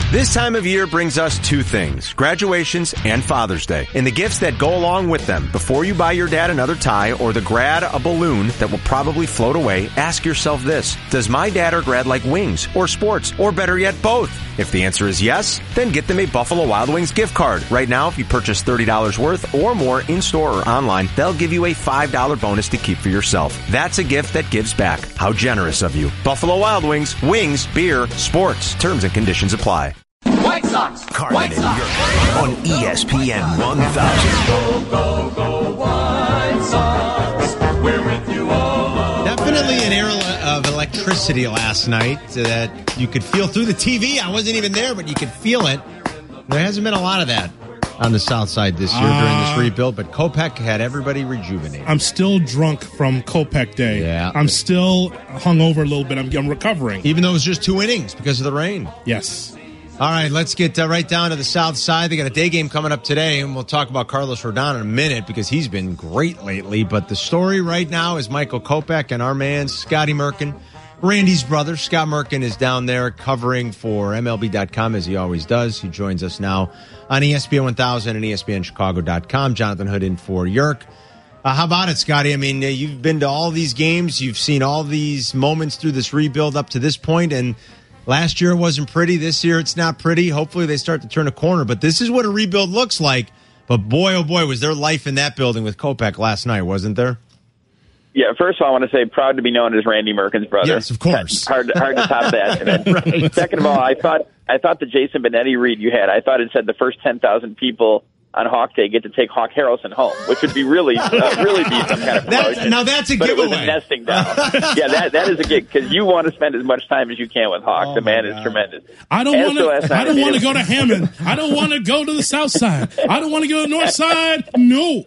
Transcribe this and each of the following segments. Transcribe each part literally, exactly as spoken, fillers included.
This time of year brings us two things, graduations and Father's Day, and the gifts that go along with them. Before you buy your dad another tie or the grad a balloon that will probably float away, ask yourself this: does my dad or grad like wings or sports, or better yet, both? If the answer is yes, then get them a Buffalo Wild Wings gift card. Right now, if you purchase thirty dollars worth or more in-store or online, they'll give you a five dollars bonus to keep for yourself. That's a gift that gives back. How generous of you. Buffalo Wild Wings, wings, beer, sports. Terms and conditions apply. White Sox! Carmen White and Sox! Yurko on E S P N one thousand. Go, go, go, White Sox! We're with you all along. Definitely an era of electricity last night that you could feel through the T V. I wasn't even there, but you could feel it. There hasn't been a lot of that on the south side this year uh, during this rebuild, but Kopech had everybody rejuvenated. I'm still drunk from Kopech Day. Yeah. I'm still hungover a little bit. I'm, I'm recovering. Even though it was just two innings because of the rain. Yes. All right, let's get uh, right down to the south side. They got a day game coming up today, and we'll talk about Carlos Rodon in a minute because he's been great lately. But the story right now is Michael Kopech and our man, Scotty Merkin, Randy's brother. Scott Merkin is down there covering for M L B dot com, as he always does. He joins us now on E S P N one thousand and E S P N Chicago dot com. Jonathan Hood in for Yerk. Uh, how about it, Scotty? I mean, uh, you've been to all these games. You've seen all these moments through this rebuild up to this point, and last year it wasn't pretty. This year it's not pretty. Hopefully they start to turn a corner. But this is what a rebuild looks like. But boy, oh boy, was there life in that building with Kopech last night, wasn't there? Yeah, first of all, I want to say proud to be known as Randy Merkin's brother. Yes, of course. Hard, hard to top that. And then, right. Second of all, I thought I thought the Jason Benetti read you had, I thought it said the first ten thousand people on Hawk Day get to take Hawk Harrelson home, which would be really, uh, really be some kind of promotion. That, now that's a but giveaway. It was a nesting down. Yeah, that that is a gig because you want to spend as much time as you can with Hawk. Oh the man God. is tremendous. I don't want to. I don't want to go to Hammond. I don't want to go to the South Side. I don't want to go to the North Side. No.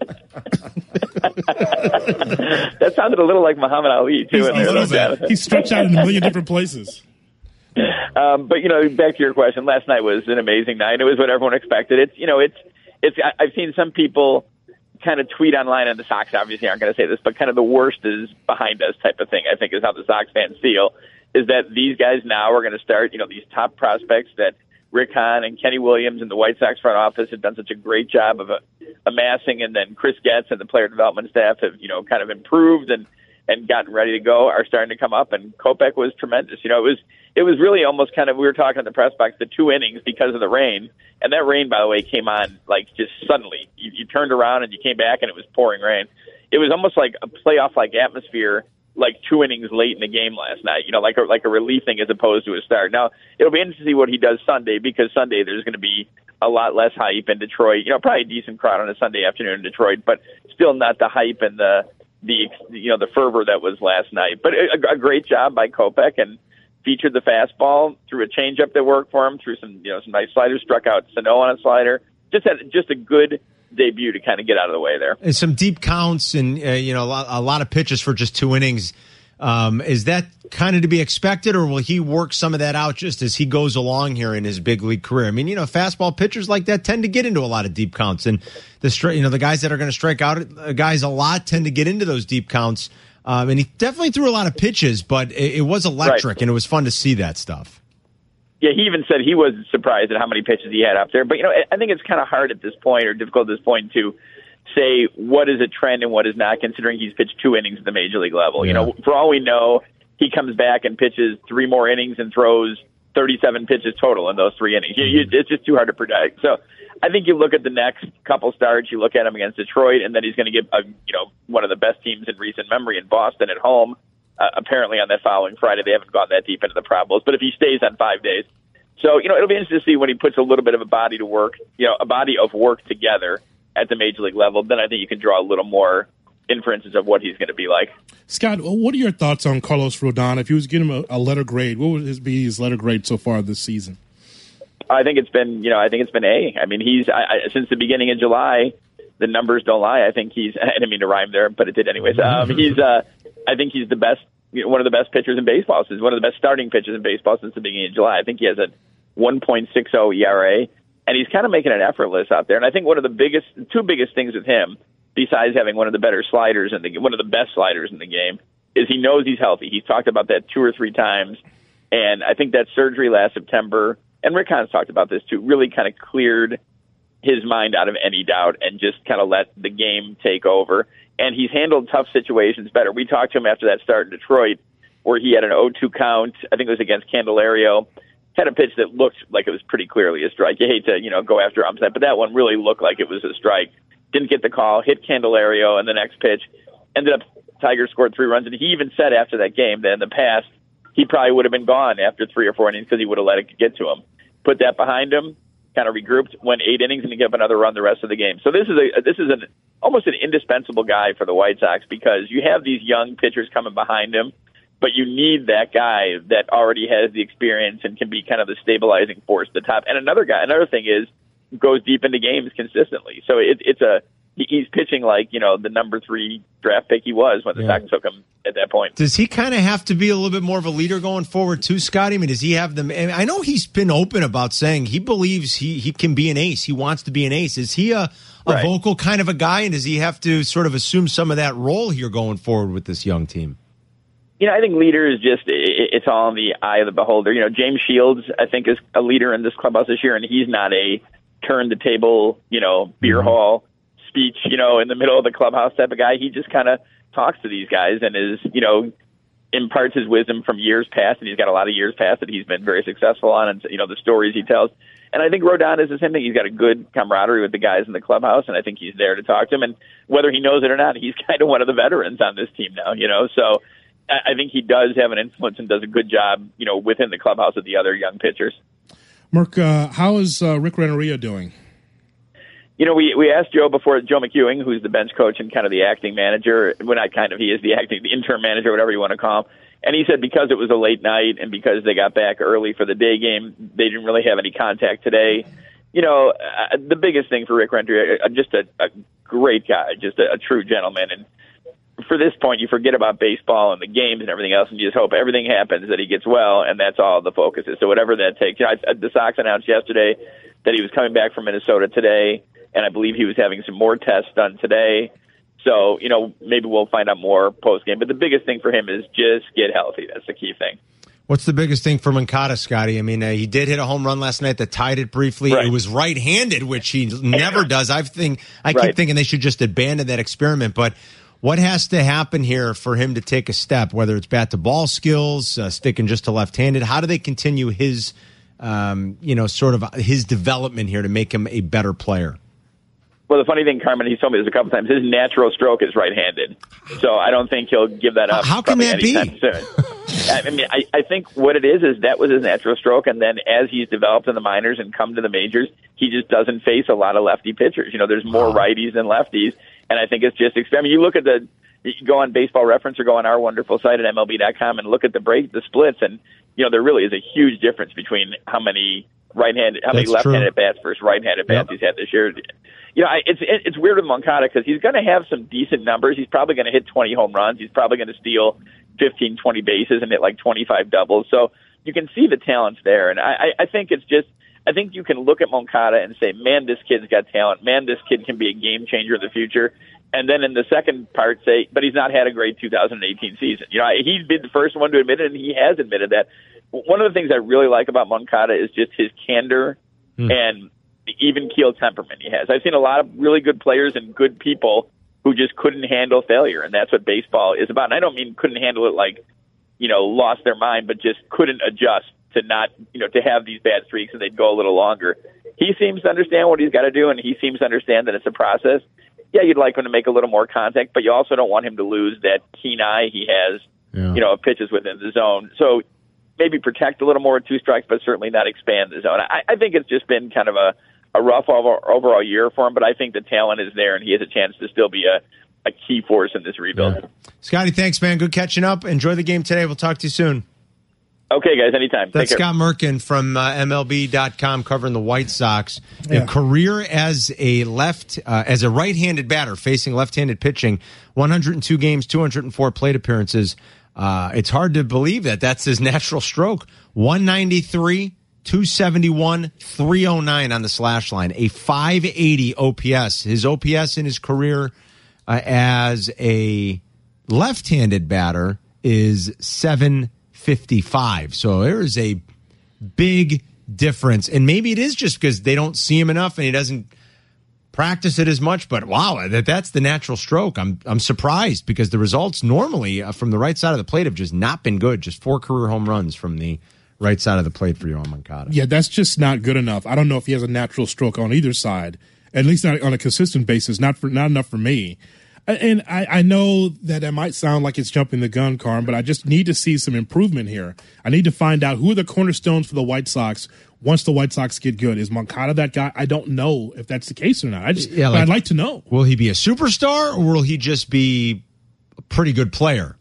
That sounded a little like Muhammad Ali too. He's, in a there, little bit. He's stretched out in a million different places. Um, but you know, back to your question. Last night was an amazing night. It was what everyone expected. It's you know, it's. It's. I've seen some people kind of tweet online, and the Sox obviously aren't going to say this, but kind of the worst is behind us type of thing, I think is how the Sox fans feel, is that these guys now are going to start, you know, these top prospects that Rick Hahn and Kenny Williams and the White Sox front office have done such a great job of uh, amassing, and then Chris Getz and the player development staff have, you know, kind of improved and, and gotten ready to go, are starting to come up, and Kopech was tremendous. You know, it was it was really almost kind of, we were talking in the press box, the two innings because of the rain. And that rain, by the way, came on like just suddenly. You, you turned around and you came back and it was pouring rain. It was almost like a playoff-like atmosphere, like two innings late in the game last night. You know, like a, like a relief thing as opposed to a start. Now, it'll be interesting to see what he does Sunday, because Sunday there's going to be a lot less hype in Detroit. You know, probably a decent crowd on a Sunday afternoon in Detroit, but still not the hype and the the you know the fervor that was last night. But a, a great job by Kopech, and featured the fastball, threw a changeup that worked for him, threw some you know some nice sliders, struck out Sano on a slider. Just had just a good debut to kind of get out of the way there. And some deep counts, and uh, you know a lot, a lot of pitches for just two innings. Um, is that kind of to be expected, or will he work some of that out just as he goes along here in his big league career? I mean, you know, fastball pitchers like that tend to get into a lot of deep counts, and the stri- you know the guys that are going to strike out uh, guys a lot tend to get into those deep counts. Um, and he definitely threw a lot of pitches, but it, it was electric, right. And it was fun to see that stuff. Yeah, he even said he was surprised at how many pitches he had up there. But, you know, I think it's kind of hard at this point, or difficult at this point, to say what is a trend and what is not, considering he's pitched two innings at the major league level. Yeah. You know, for all we know, he comes back and pitches three more innings and throws thirty-seven pitches total in those three innings. You, you, it's just too hard to predict. So I think you look at the next couple starts, you look at him against Detroit, and then he's going to get a, you know one of the best teams in recent memory in Boston at home. Uh, apparently on that following Friday, they haven't gone that deep into the problems. But if he stays on five days, so you know it'll be interesting to see when he puts a little bit of a body to work, you know, a body of work together at the major league level. Then I think you can draw a little more inferences of what he's going to be like. Scott, what are your thoughts on Carlos Rodon? If you was giving him a, a letter grade, what would his be his letter grade so far this season? I think it's been, you know, I think it's been A. I mean, he's I, I, since the beginning of July, the numbers don't lie. I think he's. I didn't mean to rhyme there, but it did anyways. Um, he's. Uh, I think he's the best, you know, one of the best pitchers in baseball. He's one of the best starting pitchers in baseball since the beginning of July. I think he has a one point six oh E R A, and he's kind of making it effortless out there. And I think one of the biggest, two biggest things with him, besides having one of the better sliders in the one of the best sliders in the game, is he knows he's healthy. He's talked about that two or three times, and I think that surgery last September and Rick Hahn's talked about this too, really kind of cleared his mind out of any doubt and just kind of let the game take over. And he's handled tough situations better. We talked to him after that start in Detroit where he had an oh two count. I think it was against Candelario. Had a pitch that looked like it was pretty clearly a strike. You hate to, you know, go after Umset, but that one really looked like it was a strike. Didn't get the call, hit Candelario, and the next pitch ended up Tiger scored three runs. And he even said after that game that in the past he probably would have been gone after three or four innings because he would have let it get to him. Put that behind him, kind of regrouped, went eight innings, and he gave up another run the rest of the game. So this is a this is an almost an indispensable guy for the White Sox because you have these young pitchers coming behind him, but you need that guy that already has the experience and can be kind of the stabilizing force at the top. And another guy, another thing is goes deep into games consistently. So it, it's a he's pitching like, you know, the number three draft pick he was when the yeah. Sox took him at that point. Does he kind of have to be a little bit more of a leader going forward too, Scotty? I mean, does he have them? I know he's been open about saying he believes he, he can be an ace. He wants to be an ace. Is he a, a right. vocal kind of a guy, and does he have to sort of assume some of that role here going forward with this young team? You know, I think leader is just, it's all in the eye of the beholder. You know, James Shields, I think, is a leader in this clubhouse this year, and he's not a turn the table, you know, beer mm-hmm. hall speech, you know, in the middle of the clubhouse type of guy. He just kind of talks to these guys and is, you know, imparts his wisdom from years past, and he's got a lot of years past that he's been very successful on, and, you know, the stories he tells. And I think Rodon is the same thing. He's got a good camaraderie with the guys in the clubhouse, and I think he's there to talk to them. And whether he knows it or not, he's kind of one of the veterans on this team now, you know, so I think he does have an influence and does a good job, you know, within the clubhouse of the other young pitchers. Mark, uh, how is uh, Rick Renteria doing? You know, we we asked Joe before, Joe McEwing, who's the bench coach and kind of the acting manager. Well, not kind of, he is the acting, the interim manager, whatever you want to call him. And he said because it was a late night and because they got back early for the day game, they didn't really have any contact today. You know, uh, the biggest thing for Rick Renteria, uh, just a, a great guy, just a, a true gentleman. And for this point, you forget about baseball and the games and everything else, and you just hope everything happens, that he gets well, and that's all the focus is. So whatever that takes. You know, I, the Sox announced yesterday that he was coming back from Minnesota today, and I believe he was having some more tests done today. So, you know, maybe we'll find out more post-game. But the biggest thing for him is just get healthy. That's the key thing. What's the biggest thing for Moncada, Scotty? I mean, uh, he did hit a home run last night that tied it briefly. Right. It was right-handed, which he never does. I think I keep right. thinking they should just abandon that experiment. But what has to happen here for him to take a step, whether it's bat-to-ball skills, uh, sticking just to left-handed? How do they continue his, um, you know, sort of his development here to make him a better player? Well, the funny thing, Carmen, he's told me this a couple times, his natural stroke is right-handed. So I don't think he'll give that up. How can that be? Soon. I mean, I, I think what it is is that was his natural stroke, and then as he's developed in the minors and come to the majors, he just doesn't face a lot of lefty pitchers. You know, there's more wow. righties than lefties, and I think it's just, I mean, you look at the, you go on Baseball Reference or go on our wonderful site at M L B dot com and look at the break, the splits, and, you know, there really is a huge difference between how many right-handed, how many That's left-handed true. bats versus right-handed bats Yep. he's had this year. You know, I, it's it's weird with Moncada because he's going to have some decent numbers. He's probably going to hit twenty home runs. He's probably going to steal fifteen, twenty bases and hit like twenty-five doubles. So you can see the talent's there. And I, I think it's just, I think you can look at Moncada and say, man, this kid's got talent. Man, this kid can be a game changer in the future. And then in the second part say, but he's not had a great two thousand eighteen season. You know, he's been the first one to admit it, and he has admitted that. One of the things I really like about Moncada is just his candor mm. and the even-keeled temperament he has. I've seen a lot of really good players and good people who just couldn't handle failure, and that's what baseball is about. And I don't mean couldn't handle it like, you know, lost their mind, but just couldn't adjust to not, you know, to have these bad streaks and they'd go a little longer. He seems to understand what he's got to do, and he seems to understand that it's a process. Yeah, you'd like him to make a little more contact, but you also don't want him to lose that keen eye he has, yeah. you know, of pitches within the zone. So maybe protect a little more at two strikes, but certainly not expand the zone. I, I think it's just been kind of a, a rough over, overall year for him, but I think the talent is there, and he has a chance to still be a, a key force in this rebuild. Yeah. Scotty, thanks, man. Good catching up. Enjoy the game today. We'll talk to you soon. Okay, guys, anytime. That's Take care. Scott Merkin from uh, M L B dot com covering the White Sox. Yeah. A career as a left, uh, as a right-handed batter facing left-handed pitching, one hundred two games, two hundred four plate appearances. Uh, it's hard to believe that that's his natural stroke. one ninety-three, two seventy-one, three oh nine on the slash line, a five eighty O P S. His O P S in his career uh, as a left-handed batter is seven fifty-five. So there is a big difference. And maybe it is just because they don't see him enough and he doesn't practice it as much. But wow, that that's the natural stroke. I'm I'm surprised because the results normally uh, from the right side of the plate have just not been good. Just four career home runs from the right side of the plate for Yoan Moncada. Yeah, that's just not good enough. I don't know if he has a natural stroke on either side, at least not on a consistent basis. Not for not enough for me. And I, I know that it might sound like it's jumping the gun, Carm, but I just need to see some improvement here. I need to find out who are the cornerstones for the White Sox once the White Sox get good. Is Moncada that guy? I don't know if that's the case or not. I just, yeah, like, I'd like to know. Will he be a superstar or will he just be a pretty good player?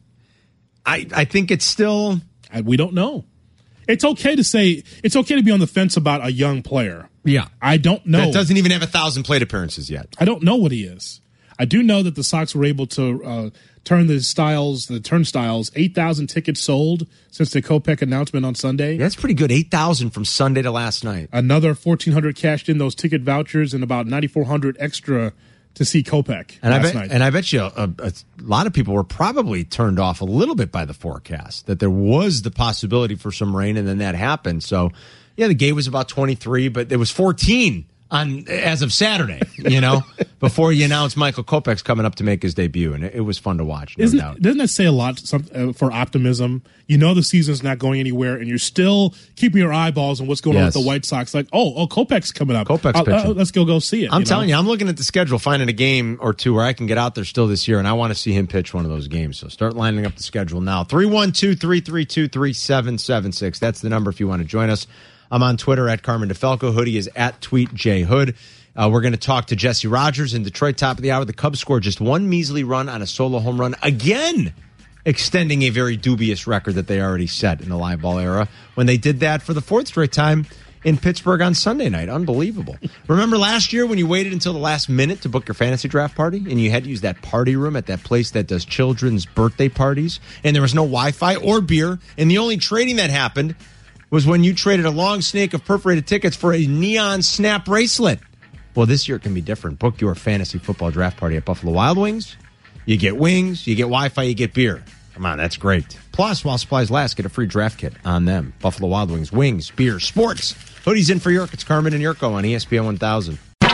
I I think it's still... I, we don't know. It's okay to say, it's okay to be on the fence about a young player. Yeah. I don't know. That doesn't even have a thousand plate appearances yet. I don't know what he is. I do know that the Sox were able to uh, turn the styles, the turnstiles, eight thousand tickets sold since the Kopech announcement on Sunday. Yeah, that's pretty good. eight thousand from Sunday to last night. Another fourteen hundred cashed in those ticket vouchers and about ninety-four hundred extra to see Kopech and last I bet, night. And I bet you a, a lot of people were probably turned off a little bit by the forecast, that there was the possibility for some rain, and then that happened. So, yeah, the gate was about twenty-three, but there was fourteen on as of Saturday, you know, before you announced Michael Kopech's coming up to make his debut, and it, it was fun to watch, no Isn't, doubt. Doesn't that say a lot some, uh, for optimism? You know the season's not going anywhere, and you're still keeping your eyeballs on what's going Yes. on with the White Sox. Like, oh, oh, Kopech's coming up. Kopech's Uh, uh, pitching. let's go go see it. I'm you know? telling you, I'm looking at the schedule, finding a game or two where I can get out there still this year, and I want to see him pitch one of those games. So start lining up the schedule now. three one two, three three two, three seven seven six. That's the number if you want to join us. I'm on Twitter at Carmen DeFalco. Hoodie is at TweetJHood. Uh, we're going to talk to Jesse Rogers in Detroit, top of the hour. The Cubs scored just one measly run on a solo home run, again extending a very dubious record that they already set in the live ball era when they did that for the fourth straight time in Pittsburgh on Sunday night. Unbelievable. Remember last year when you waited until the last minute to book your fantasy draft party and you had to use that party room at that place that does children's birthday parties, and there was no Wi-Fi or beer, and the only trading that happened was when you traded a long snake of perforated tickets for a neon snap bracelet. Well, this year it can be different. Book your fantasy football draft party at Buffalo Wild Wings. You get wings, you get Wi-Fi, you get beer. Come on, that's great. Plus, while supplies last, get a free draft kit on them. Buffalo Wild Wings, wings, beer, sports. Hoodies in for York. It's Carmen and Yurko on E S P N one thousand.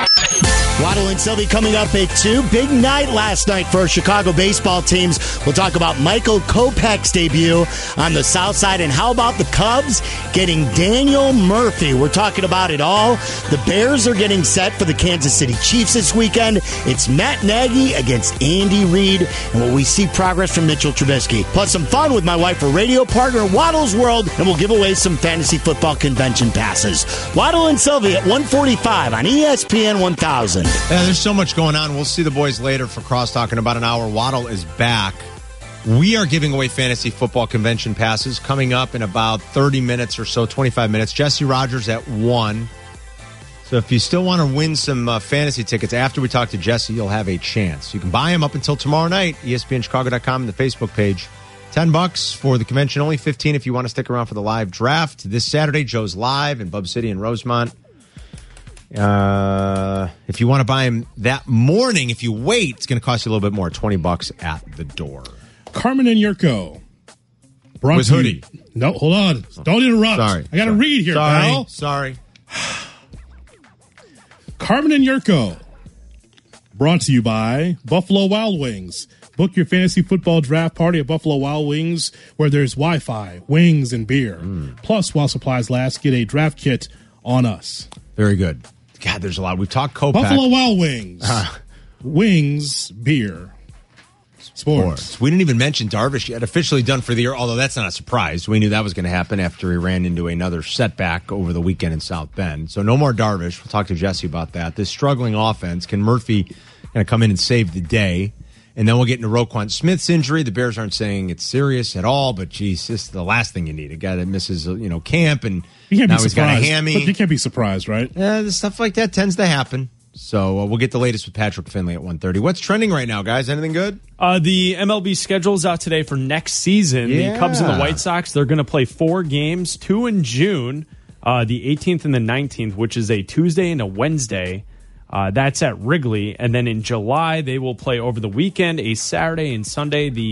Waddle and Sylvie coming up at two. Big night last night for our Chicago baseball teams. We'll talk about Michael Kopech's debut on the South Side. And how about the Cubs getting Daniel Murphy? We're talking about it all. The Bears are getting set for the Kansas City Chiefs this weekend. It's Matt Nagy against Andy Reid. And will we see progress from Mitchell Trubisky? Plus some fun with my wife, her radio partner, Waddle's World. And we'll give away some fantasy football convention passes. Waddle and Sylvie at one forty-five on E S P N one thousand. Yeah, there's so much going on. We'll see the boys later for Crosstalk in about an hour. Waddle is back. We are giving away fantasy football convention passes coming up in about thirty minutes or so, twenty-five minutes. Jesse Rogers at one. So if you still want to win some uh, fantasy tickets after we talk to Jesse, you'll have a chance. You can buy them up until tomorrow night, E S P N Chicago dot com and the Facebook page. ten bucks for the convention, only fifteen if you want to stick around for the live draft. This Saturday, Joe's live in Bub City and Rosemont. Uh, if you want to buy them that morning, if you wait, it's going to cost you a little bit more, twenty bucks at the door. Carmen and Yurko. Brought With to Hoodie. You. No, hold on. Don't interrupt. Sorry. I got to read here, Sorry. pal. Sorry. Carmen and Yurko. Brought to you by Buffalo Wild Wings. Book your fantasy football draft party at Buffalo Wild Wings, where there's Wi-Fi, wings, and beer. Mm. Plus, while supplies last, get a draft kit on us. Very good. God, there's a lot. We've talked Kopech. Buffalo Wild Wings. Uh, wings, beer, sports. sports. We didn't even mention Darvish yet. Officially done for the year, although that's not a surprise. We knew that was going to happen after he ran into another setback over the weekend in South Bend. So no more Darvish. We'll talk to Jesse about that. This struggling offense, can Murphy kind of come in and save the day? And then we'll get into Roquan Smith's injury. The Bears aren't saying it's serious at all, but geez, this is the last thing you need. A guy that misses, you know, camp and you can't now be he's got a surprised. hammy. But you can't be surprised, right? Yeah, uh, stuff like that tends to happen. So uh, we'll get the latest with Patrick Finley at one thirty. What's trending right now, guys? Anything good? Uh, the M L B schedule's out today for next season. Yeah. The Cubs and the White Sox, they're going to play four games, two in June, uh, the eighteenth and the nineteenth, which is a Tuesday and a Wednesday. Uh, that's at Wrigley. And then in July, they will play over the weekend, a Saturday and Sunday, the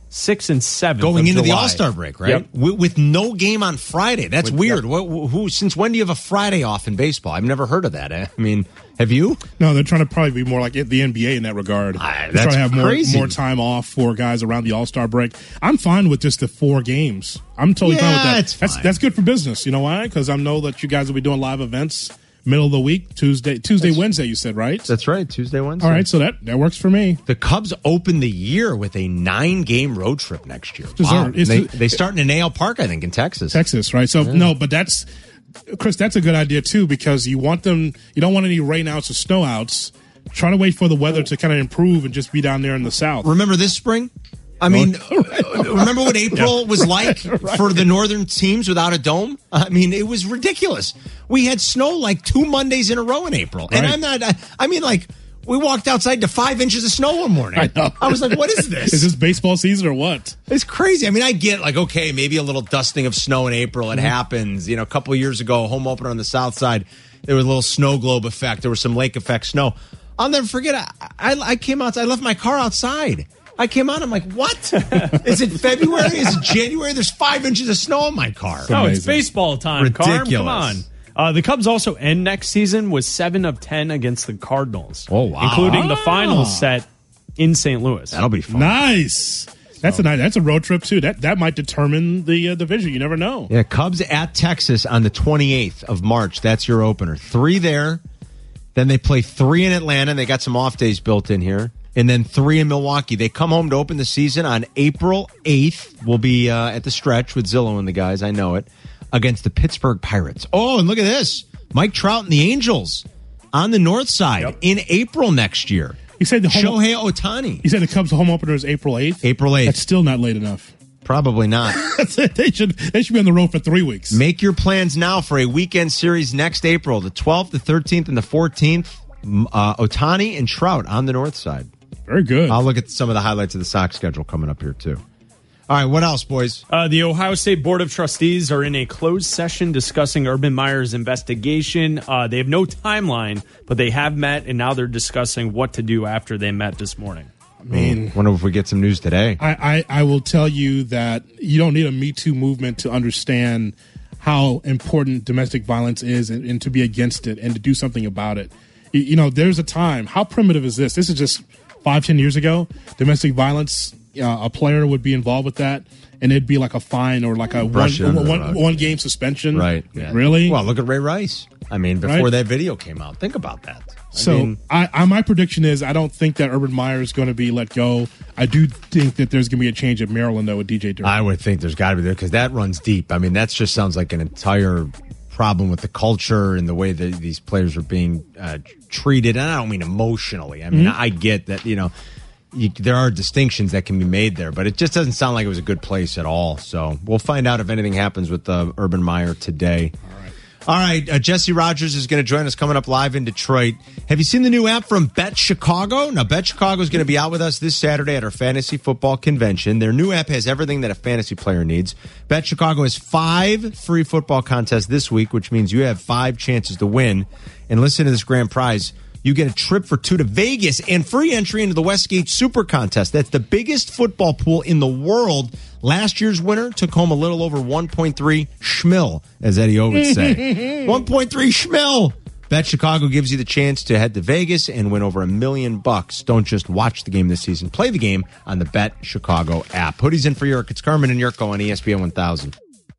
sixth and seventh Going of into the July. All-Star break, right? Yep. With, with no game on Friday. That's With- weird. yep. What, who? Since when do you have a Friday off in baseball? I've never heard of that. eh? I mean, have you? No, they're trying to probably be more like the N B A in that regard. Ah, They're that's trying to have more, crazy. more time off for guys around the All-Star break. I'm fine with just the four games. I'm totally fine with Yeah, that. it's That's fine. that's good for business. You know why? Because I know that you guys will be doing live events middle of the week, Tuesday, Tuesday, Wednesday. You said, right? That's right. Tuesday, Wednesday. All right, so that that works for me. The Cubs open the year with a nine-game road trip next year. Wow. Deserved. It's They, the- they start in Nail Park, I think, in Texas. Texas, right? So no, but that's Chris. That's a good idea too because you want them. You don't want any rain outs or snow outs. Try to wait for the weather to kind of improve and just be down there in the south. Remember this spring? I mean, remember what April was like for the northern teams without a dome? I mean, it was ridiculous. We had snow like two Mondays in a row in April. And Right. I'm not, I, I mean, like, we walked outside to five inches of snow one morning. I know. I was like, what is this? Is this baseball season or what? It's crazy. I mean, I get like, okay, maybe a little dusting of snow in April. It happens. You know, a couple of years ago, home opener on the south side, there was a little snow globe effect. There was some lake effect snow. I'll never forget. I, I, I came out. I left my car outside. I came out. I'm like, what? Is it February? Is it January? There's five inches of snow in my car. No, it's Amazing. baseball time, Carm. Come Ridiculous. on. Uh, the Cubs also end next season with seven of ten against the Cardinals. Oh, wow. Including the Ah. finals set in Saint Louis. That'll be fun. Nice. That's a nice. That's a road trip too. That that might determine the uh, division. You never know. Yeah, Cubs at Texas on the twenty-eighth of March. That's your opener. Three there. Then they play three in Atlanta. They got some off days built in here. And then three in Milwaukee. They come home to open the season on April eighth. We'll be uh, at the stretch with Zillow and the guys. I know it. Against the Pittsburgh Pirates. Oh, and look at this. Mike Trout and the Angels on the north side Yep. in April next year. You said the home. Shohei Ohtani. You said the Cubs' home opener is April eighth. April eighth. That's still not late enough. Probably not. they should they should be on the road for three weeks. Make your plans now for a weekend series next April, the twelfth, the thirteenth, and the fourteenth. Uh, Ohtani and Trout on the north side. Very good. I'll look at some of the highlights of the Sox schedule coming up here, too. All right, what else, boys? Uh, the Ohio State Board of Trustees are in a closed session discussing Urban Meyer's investigation. Uh, they have no timeline, but they have met, and now they're discussing what to do after they met this morning. I mean, Wonder if we get some news today. I, I, I will tell you that you don't need a Me Too movement to understand how important domestic violence is and, and to be against it and to do something about it. You, you know, there's a time. How primitive is this? This is just five, ten years ago. Domestic violence, uh, a player would be involved with that, and it'd be like a fine or like a one, Brush it under the one, rug. one game suspension. Right. Yeah. Really? Well, look at Ray Rice. I mean, before Right. that video came out. Think about that. I So mean, I, I, my prediction is I don't think that Urban Meyer is going to be let go. I do think that there's going to be a change at Maryland though with D J Durden. I would think there's got to be there because that runs deep. I mean, that just sounds like an entire problem with the culture and the way that these players are being uh, treated. And I don't mean emotionally. I mean, Mm-hmm. I get that, you know, you, there are distinctions that can be made there, but it just doesn't sound like it was a good place at all. So we'll find out if anything happens with uh, Urban Meyer today. All right, uh, Jesse Rogers is going to join us coming up live in Detroit. Have you seen the new app from Bet Chicago? Now, Bet Chicago is going to be out with us this Saturday at our fantasy football convention. Their new app has everything that a fantasy player needs. Bet Chicago has five free football contests this week, which means you have five chances to win. And listen to this grand prize. You get a trip for two to Vegas and free entry into the Westgate Super Contest. That's the biggest football pool in the world. Last year's winner took home a little over one point three schmil, as Eddie O would say. one point three schmil. Bet Chicago gives you the chance to head to Vegas and win over a million bucks. Don't just watch the game this season. Play the game on the Bet Chicago app. Hoodies in for Yurk. It's Carmen and Yurko on E S P N one thousand.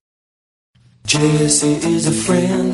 Jesse is a friend.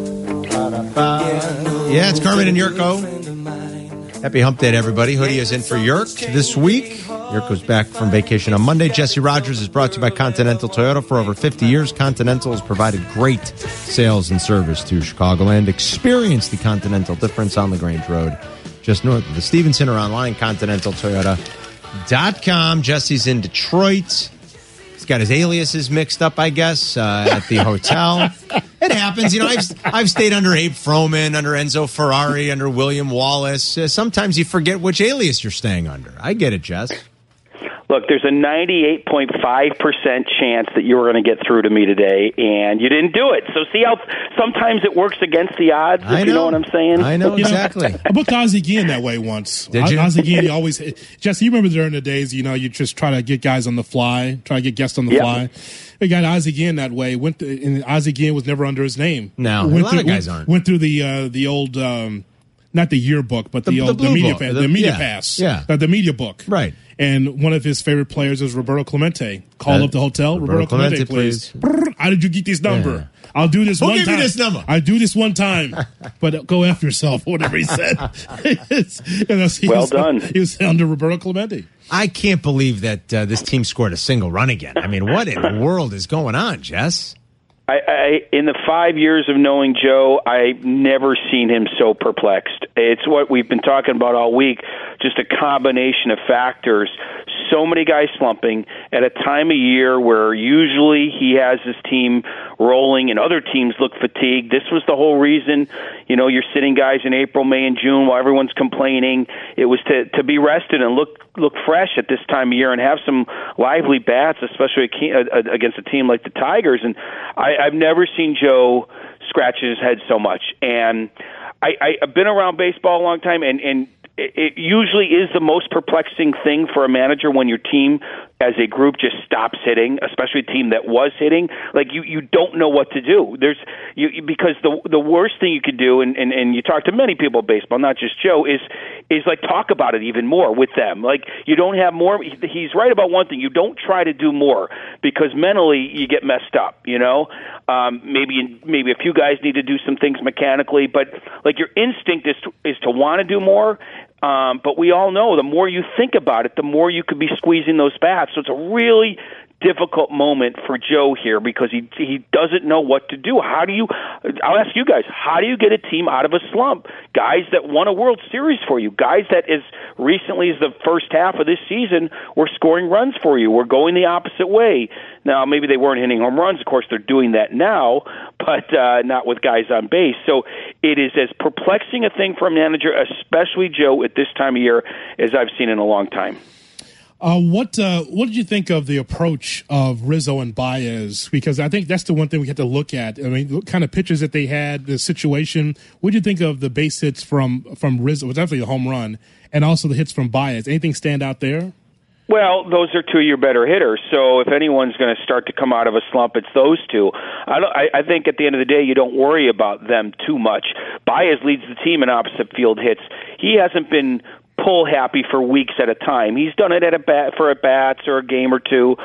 Yeah, it's Carmen and Yurko. Happy hump day to everybody. Hoodie is in for Yurk this week. Yurko's back from vacation on Monday. Jesse Rogers is brought to you by Continental Toyota. For over fifty years, Continental has provided great sales and service to Chicagoland. Experience the Continental difference on LaGrange Road, just north of the Stevenson, or online, continental toyota dot com. Jesse's in Detroit. He's got his aliases mixed up, I guess, uh, at the hotel. It happens. You know, I've, I've stayed under Abe Froman, under Enzo Ferrari, under William Wallace. Uh, sometimes you forget which alias you're staying under. I get it, Jess. Look, there's a ninety-eight point five percent chance that you were going to get through to me today, and you didn't do it. So see how sometimes it works against the odds, if I know. you know what I'm saying? I know, You know, exactly. I booked Ozzie Guillen that way once. Did you? Ozzie Guillen, you always, Jesse, you remember during the days, you know, you just try to get guys on the fly, try to get guests on the Yep. fly. We got Ozzie Guillen that way. Went to, and Ozzie Guillen was never under his name. No, went a lot through, of guys went, aren't. Went through the uh, the old, um, not the yearbook, but the, The- old the the, blue media book. pa- The- the media yeah. pass, Yeah. uh, the media book, Right. And one of his favorite players is Roberto Clemente. Call Uh, up the hotel, Roberto Roberto, Clemente, Clemente, please. please. Brrr, how did you get this number? I'll do this Who one gave you time. this number? I do this one time, but go after yourself, whatever he said. It's- you know, he Well was, done. He was under Roberto Clemente. I can't believe that uh, this team scored a single run again. I mean, what in the world is going on, Jess? I, I, in the five years of knowing Joe, I've never seen him so perplexed. It's what we've been talking about all week, just a combination of factors. So many guys slumping at a time of year where usually he has his team rolling and other teams look fatigued. This was the whole reason, you know, you're sitting guys in April, May, and June while everyone's complaining. It was to, to be rested and look look fresh at this time of year and have some lively bats, especially against a team like the Tigers. And I, I've never seen Joe scratch his head so much. And I, I, I've been around baseball a long time, and, and it usually is the most perplexing thing for a manager when your team as a group just stops hitting, especially a team that was hitting. Like you, you don't know what to do. There's you because the the worst thing you could do, and, and, and you talk to many people in baseball, not just Joe, is is like talk about it even more with them. Like you don't have more. He's right about one thing. You don't try to do more because mentally you get messed up. You know, um, maybe maybe a few guys need to do some things mechanically, but like your instinct is to, is to want to do more. Um, but we all know the more you think about it, the more you could be squeezing those bats. So it's a really difficult moment for Joe here because he he doesn't know what to do. How do you, I'll ask you guys, how do you get a team out of a slump? Guys that won a World Series for you, guys that as recently as the first half of this season were scoring runs for you, were going the opposite way. Now, maybe they weren't hitting home runs. Of course, they're doing that now, but uh, not with guys on base. So it is as perplexing a thing for a manager, especially Joe at this time of year, as I've seen in a long time. Uh, what uh, what did you think of the approach of Rizzo and Baez? Because I think that's the one thing we have to look at. I mean, what kind of pitches that they had, the situation. What did you think of the base hits from from Rizzo? It was definitely a home run, and also the hits from Baez. Anything stand out there? Well, those are two of your better hitters. So if anyone's going to start to come out of a slump, it's those two. I, don't, I, I think at the end of the day, you don't worry about them too much. Baez leads the team in opposite field hits. He hasn't been pull happy for weeks at a time. He's done it at a bat for at bats or a game or two.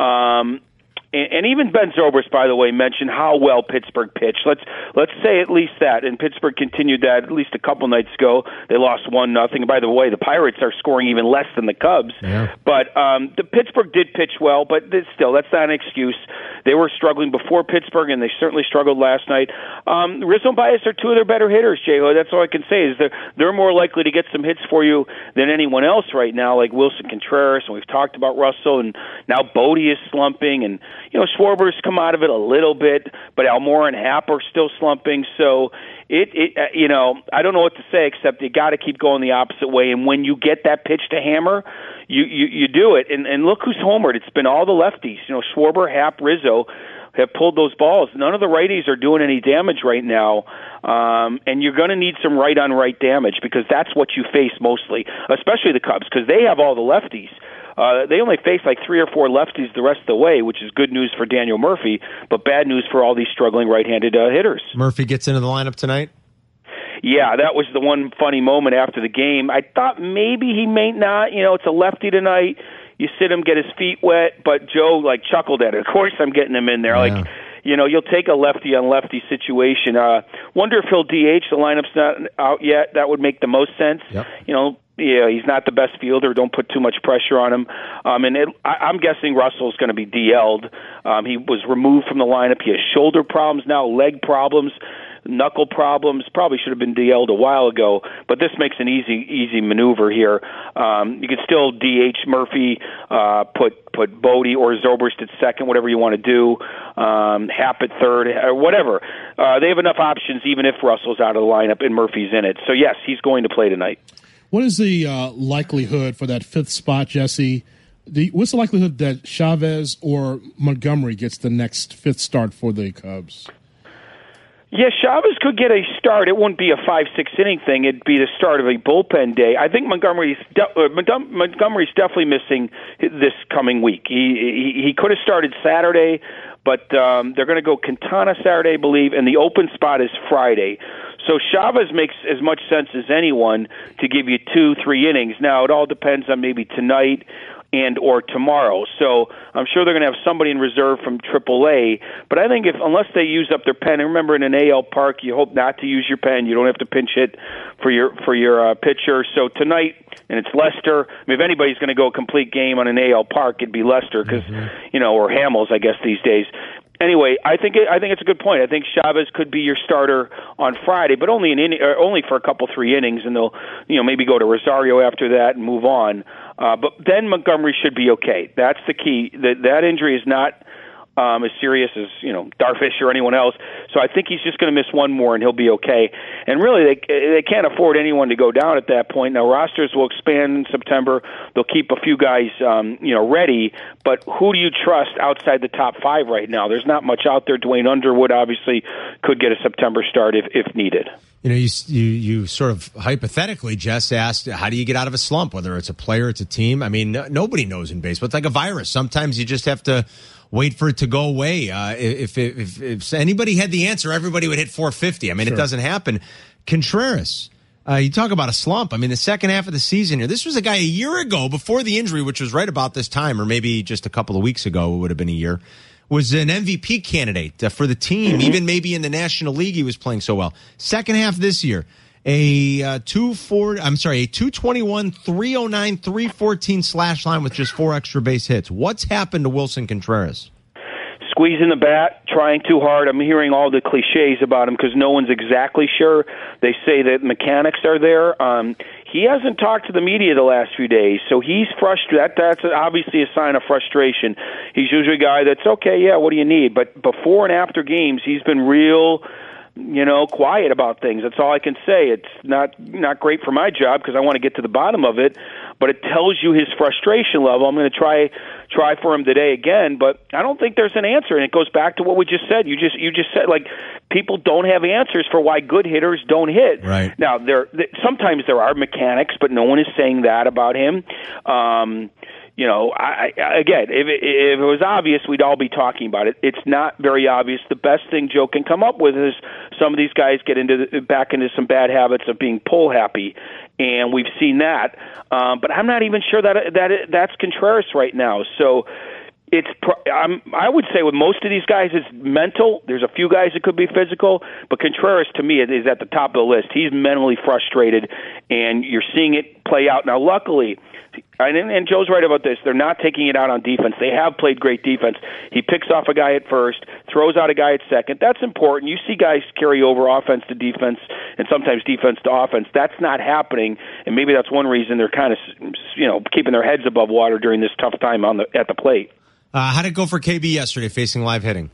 Um, and, and even Ben Zobrist, by the way, mentioned how well Pittsburgh pitched. Let's let's say at least that. And Pittsburgh continued that at least a couple nights ago. They lost one nothing. By the way, the Pirates are scoring even less than the Cubs. Yeah. But um, the Pittsburgh did pitch well, but still, that's not an excuse. They were struggling before Pittsburgh, and they certainly struggled last night. Um, Rizzo and Baez are two of their better hitters, J-Ho. That's all I can say is they're, they're more likely to get some hits for you than anyone else right now, like Wilson Contreras, and we've talked about Russell, and now Bodie is slumping, and, you know, Schwarber's come out of it a little bit, but Almora and Happ are still slumping, so it, it uh, you know, I don't know what to say except you got to keep going the opposite way, and when you get that pitch to hammer, you, you, you do it, and, and look who's homered. It's been all the lefties, you know, Schwarber, Happ, Rizzo have pulled those balls. None of the righties are doing any damage right now, um, and you're going to need some right-on-right damage because that's what you face mostly, especially the Cubs, because they have all the lefties. Uh, they only face like three or four lefties the rest of the way, which is good news for Daniel Murphy, but bad news for all these struggling right-handed uh, hitters. Murphy gets into the lineup tonight? Yeah, that was the one funny moment after the game. I thought maybe he may not. You know, it's a lefty tonight. You sit him, get his feet wet, but Joe, like, chuckled at it. Of course I'm getting him in there. Yeah. Like, you know, you'll take a lefty-on-lefty situation. Uh, wonder if he'll D H. The lineup's not out yet. That would make the most sense. Yep. You know, yeah, he's not the best fielder. Don't put too much pressure on him. Um, and it, I, I'm guessing Russell's going to be D L'd. Um, he was removed from the lineup. He has shoulder problems now, leg problems, knuckle problems. Probably should have been D L'd a while ago, but this makes an easy easy maneuver here. Um, you could still D H Murphy, uh, put put Bodie or Zobrist at second, whatever you want to do, um, Happ at third, or whatever. Uh, they have enough options even if Russell's out of the lineup and Murphy's in it. So, yes, he's going to play tonight. What is the uh, likelihood for that fifth spot, Jesse? The, what's the likelihood that Chavez or Montgomery gets the next fifth start for the Cubs? Yeah, Chavez could get a start. It wouldn't be a five, six inning thing. It'd be the start of a bullpen day. I think Montgomery's de- uh, Montgomery's definitely missing this coming week. He he, he could have started Saturday, but um, they're going to go Quintana Saturday, I believe, and the open spot is Friday. So Chavez makes as much sense as anyone to give you two, three innings. Now, it all depends on maybe tonight and or tomorrow. So I'm sure they're going to have somebody in reserve from triple A. But I think if unless they use up their pen, and remember in an A L park, you hope not to use your pen. You don't have to pinch hit for your for your uh, pitcher. So tonight, and it's Lester. I mean, if anybody's going to go a complete game on an A L park, it'd be Lester, because mm-hmm. you know, or Hamels, I guess these days. Anyway, I think it, I think it's a good point. I think Chavez could be your starter on Friday, but only an in, or only for a couple three innings, and they'll you know maybe go to Rosario after that and move on. Uh, but then Montgomery should be okay. That's the key. That that injury is not um, as serious as you know Darvish or anyone else. So I think he's just going to miss one more and he'll be okay. And really, they they can't afford anyone to go down at that point. Now rosters will expand in September. They'll keep a few guys um, you know ready. But who do you trust outside the top five right now? There's not much out there. Dwayne Underwood obviously could get a September start if if needed. You know, you, you you sort of hypothetically, Jess asked, how do you get out of a slump, whether it's a player, it's a team? I mean, no, nobody knows in baseball. It's like a virus. Sometimes you just have to wait for it to go away. Uh, if, if, if anybody had the answer, everybody would hit four fifty. I mean, sure. It doesn't happen. Contreras, uh, you talk about a slump. I mean, the second half of the season here, this was a guy a year ago before the injury, which was right about this time, or maybe just a couple of weeks ago, it would have been a year, was an M V P candidate uh, for the team. Mm-hmm. Even maybe in the National League, he was playing so well. Second half this year, a uh, two four. I'm sorry, a two twenty one, three oh nine, three fourteen slash line with just four extra base hits. What's happened to Wilson Contreras? Squeezing the bat, trying too hard. I'm hearing all the cliches about him because no one's exactly sure. They say that mechanics are there. Um, he hasn't talked to the media the last few days, so he's frustrated. That, that's obviously a sign of frustration. He's usually a guy that's, okay, yeah, what do you need? But before and after games, he's been real, you know, quiet about things. That's all I can say. It's not not great for my job because I want to get to the bottom of it, but it tells you his frustration level. I'm going to try try for him today again, but I don't think there's an answer, and it goes back to what we just said. You just you just said, like, people don't have answers for why good hitters don't hit. Right. Now, there sometimes there are mechanics, but no one is saying that about him. Um, you know, I, I, again, if it, if it was obvious, we'd all be talking about it. It's not very obvious. The best thing Joe can come up with is some of these guys get into the, back into some bad habits of being pull happy, and we've seen that. Um, but I'm not even sure that that that's Contreras right now. So it's I'm, I would say with most of these guys, it's mental. There's a few guys that could be physical, but Contreras to me is at the top of the list. He's mentally frustrated, and you're seeing it play out now. Luckily. And, and Joe's right about this. They're not taking it out on defense. They have played great defense. He picks off a guy at first, throws out a guy at second. That's important. You see guys carry over offense to defense and sometimes defense to offense. That's not happening, and maybe that's one reason they're kind of, you know, keeping their heads above water during this tough time on the at the plate. Uh, how did it go for K B yesterday facing live hitting?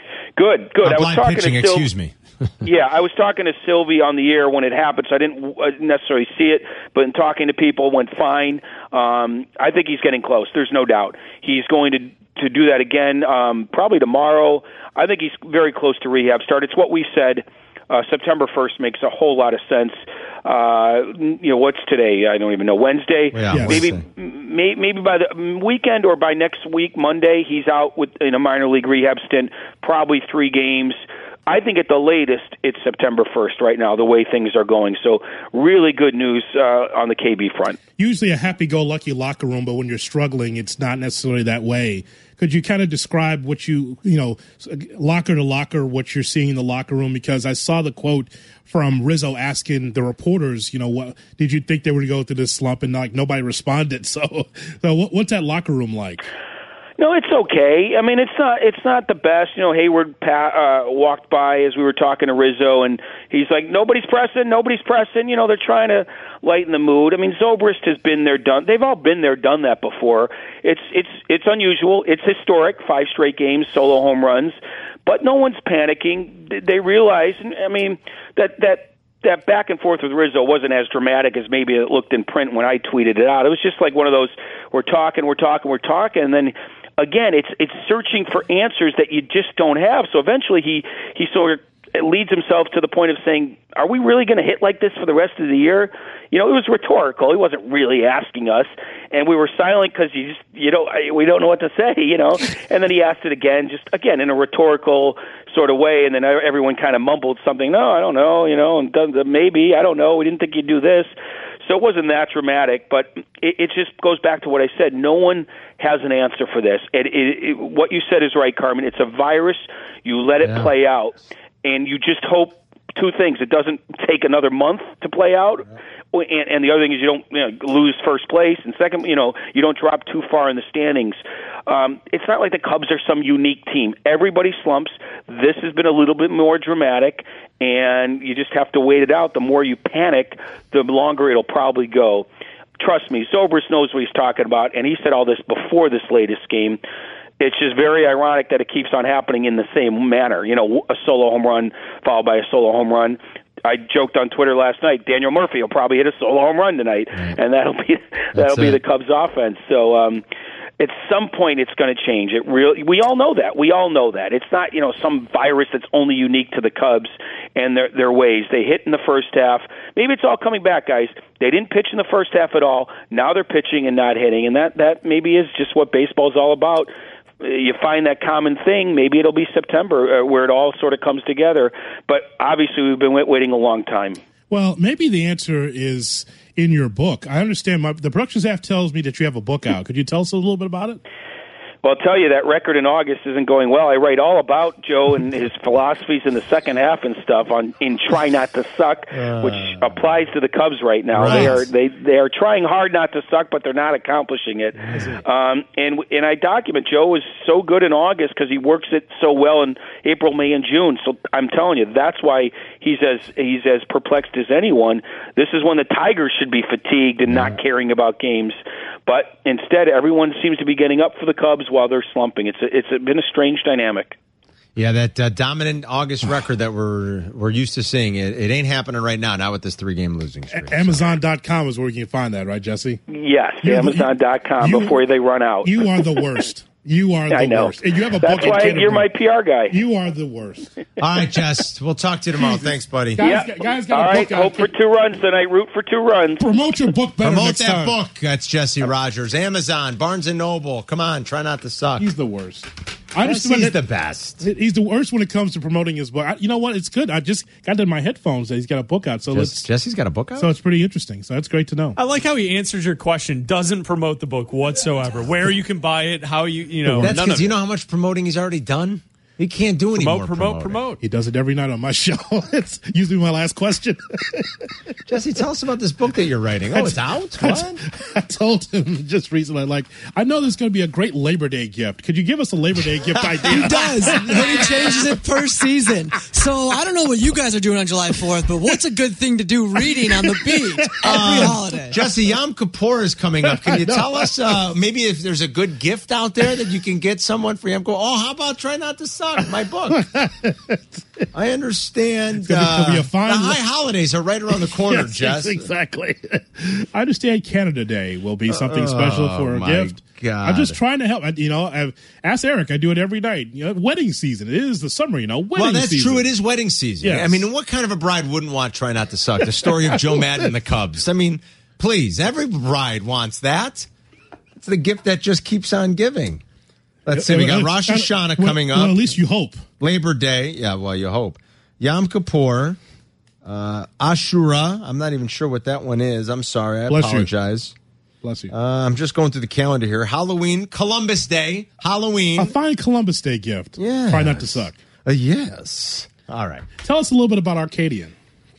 Good, good. Uh, I was talking pitching, to Sil- excuse me. yeah, I was talking to Sylvie on the air when it happened, so I didn't necessarily see it, but in talking to people, went fine. Um, I think he's getting close. There's no doubt. He's going to to do that again um, probably tomorrow. I think he's very close to rehab start. It's what we said. Uh, September first makes a whole lot of sense. Uh, you know, what's today? I don't even know. Wednesday? Yeah, yes. Maybe may, maybe by the weekend or by next week, Monday, he's out with in a minor league rehab stint, probably three games. I think at the latest, it's September first right now, the way things are going. So really good news uh, on the K B front. Usually a happy-go-lucky locker room, but when you're struggling, it's not necessarily that way. Could you kind of describe what you, you know, locker to locker, what you're seeing in the locker room? Because I saw the quote from Rizzo asking the reporters, you know, what did you think they were going to go through this slump? And like nobody responded. So, so what, what's that locker room like? No, it's okay. I mean, it's not it's not the best. You know, Hayward pa- uh, walked by as we were talking to Rizzo, and he's like, nobody's pressing, nobody's pressing. You know, they're trying to lighten the mood. I mean, Zobrist has been there, done. They've all been there, done that before. It's it's it's unusual. It's historic. Five straight games, solo home runs, but no one's panicking. They realize, I mean, that that. that back and forth with Rizzo wasn't as dramatic as maybe it looked in print when I tweeted it out. It was just like one of those, we're talking, we're talking, we're talking, and then again, it's it's searching for answers that you just don't have. So eventually he, he sort of it leads himself to the point of saying, are we really going to hit like this for the rest of the year? You know, it was rhetorical. He wasn't really asking us, and we were silent because you just, you know, we don't know what to say, you know. And then he asked it again, just again in a rhetorical sort of way, and then everyone kind of mumbled something. No, I don't know, you know, and maybe I don't know. We didn't think you'd do this. So it wasn't that dramatic, but it, it just goes back to what I said. No one has an answer for this. It, it, it, what you said is right, Carmen. It's a virus. You let it yeah. play out, and you just hope two things. It doesn't take another month to play out, yeah. and, and the other thing is you don't you know, lose first place, and second, you know, you don't drop too far in the standings. Um, it's not like the Cubs are some unique team. Everybody slumps. This has been a little bit more dramatic, and you just have to wait it out. The more you panic, the longer it'll probably go. Trust me, Zobrist knows what he's talking about, and he said all this before this latest game. It's just very ironic that it keeps on happening in the same manner. You know, a solo home run followed by a solo home run. I joked on Twitter last night, Daniel Murphy will probably hit a solo home run tonight, and that'll be that'll be the Cubs' offense. So um, at some point, it's going to change. It really, we all know that. We all know that. It's not you know some virus that's only unique to the Cubs and their their ways. They hit in the first half. Maybe it's all coming back, guys. They didn't pitch in the first half at all. Now they're pitching and not hitting, and that that maybe is just what baseball's all about. You find that common thing, maybe it'll be September uh, where it all sort of comes together. But obviously we've been waiting a long time. Well, maybe the answer is in your book. I understand. My, the production staff tells me that you have a book out. Could you tell us a little bit about it? Well, I'll tell you, that record in August isn't going well. I write all about Joe and his philosophies in the second half and stuff on in Try Not to Suck, uh, which applies to the Cubs right now. Right. They are they they are trying hard not to suck, but they're not accomplishing it. it? Um, and and I document Joe was so good in August because he works it so well in April, May, and June. So I'm telling you, that's why he's as he's as perplexed as anyone. This is when the Tigers should be fatigued and yeah. not caring about games. But instead, everyone seems to be getting up for the Cubs while they're slumping. It's a, it's a, been a strange dynamic. Yeah, that uh, dominant August record that we're we're used to seeing, it, it ain't happening right now, not with this three-game losing streak. Amazon dot com is where you can find that, right, Jesse? Yes, Amazon dot com before they run out. You are the worst. You are the I know. worst. And you have a That's book why you're my P R guy. You are the worst. All right, Jess. We'll talk to you tomorrow. Thanks, buddy. Guys, yeah. guys got All a right. book out. Hope for two runs tonight. Root for two runs. Promote your book better Promote next that time. book. That's Jesse Rogers. Amazon, Barnes and Noble. Come on, try not to suck. He's the worst. I understand he's the best. He's the worst when it comes to promoting his book. I, you know what? It's good. I just got it in my headphones that he's got a book out. So Jess, let's. Jesse's got a book out? So it's pretty interesting. So that's great to know. I like how he answers your question, doesn't promote the book whatsoever. Where you can buy it, how you, you know. That's because you it. know how much promoting he's already done? He can't do any promote, more promote, promoting. promote. He does it every night on my show. It's usually my last question. Jesse, tell us about this book that you're writing. Oh, it's out? What? I, I told him just recently, like, I know there's going to be a great Labor Day gift. Could you give us a Labor Day gift idea? He does. He changes it per season. So I don't know what you guys are doing on July fourth, but what's a good thing to do reading on the beach every um, holiday? Jesse, Yom Kippur is coming up. Can you tell us uh, maybe if there's a good gift out there that you can get someone for Yom Kippur? Oh, how about Try Not to Suck, my book? I understand. It's gonna be, uh, be a fine the high holidays are right around the corner, yes, Jess. Yes, exactly. I understand Canada Day will be something special for a my gift. God. I'm just trying to help. You know, I've, ask Eric. I do it every night. You know, wedding season. It is the summer. You know, wedding well, that's season. true. It is wedding season. Yes. I mean, what kind of a bride wouldn't want Try Not to Suck? The story of Joe Madden and the Cubs. I mean, please, every bride wants that. It's the gift that just keeps on giving. Let's see. We got Rosh Hashanah coming well, up. Well, at least you hope. Labor Day. Yeah, well, you hope. Yom Kippur. Uh, Ashura. I'm not even sure what that one is. I'm sorry. I Bless apologize. You. Bless you. Uh, I'm just going through the calendar here. Halloween. Columbus Day. Halloween. A fine Columbus Day gift. Yeah. Try Not to Suck. Uh, yes. All right. Tell us a little bit about Arcadian.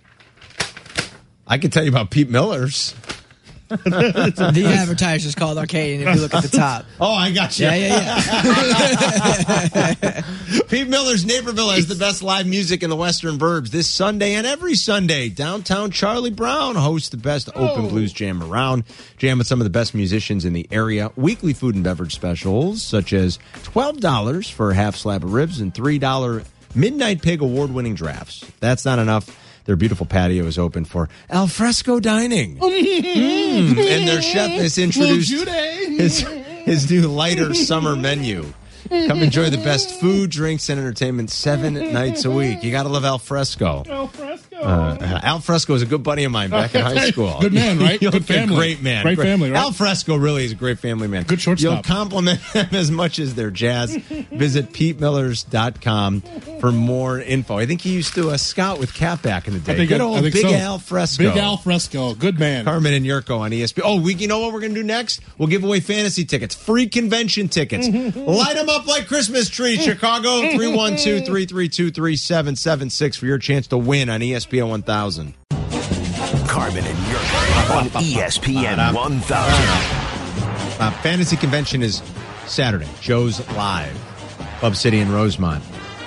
I can tell you about Pete Miller's. The advertiser is called Arcadian if you look at the top. Oh, I got you. Yeah, yeah, yeah. Pete Miller's Naperville has the best live music in the Western Burbs this Sunday and every Sunday. Downtown Charlie Brown hosts the best open blues jam around. Jam with some of the best musicians in the area. Weekly food and beverage specials such as twelve dollars for a half slab of ribs and three dollars Midnight Pig award-winning drafts. If that's not enough, their beautiful patio is open for al fresco dining. Mm, and their chef has introduced his, his new lighter summer menu. Come enjoy the best food, drinks, and entertainment seven nights a week. You got to love al fresco. Al Fresco. Uh, Al Fresco is a good buddy of mine back in high school. Good man, right? You'll Good be a family. Great man. Great family, right? Al Fresco really is a great family man. Good shortstop. You'll compliment them as much as their jazz. Visit pete millers dot com for more info. I think he used to uh, scout with Cap back in the day. I think, good I, old I think Big so. Al Fresco. Big Al Fresco. Good man. Carmen and Yurko on E S P N. Oh, we, you know what we're going to do next? We'll give away fantasy tickets. Free convention tickets. Light them up like Christmas trees, Chicago. three one two, three three two, three seven seven six for your chance to win on E S P N one thousand. Carmen and Yurko on E S P N one thousand. Uh, fantasy convention is Saturday. Joe's Live. Club City in Rosemont.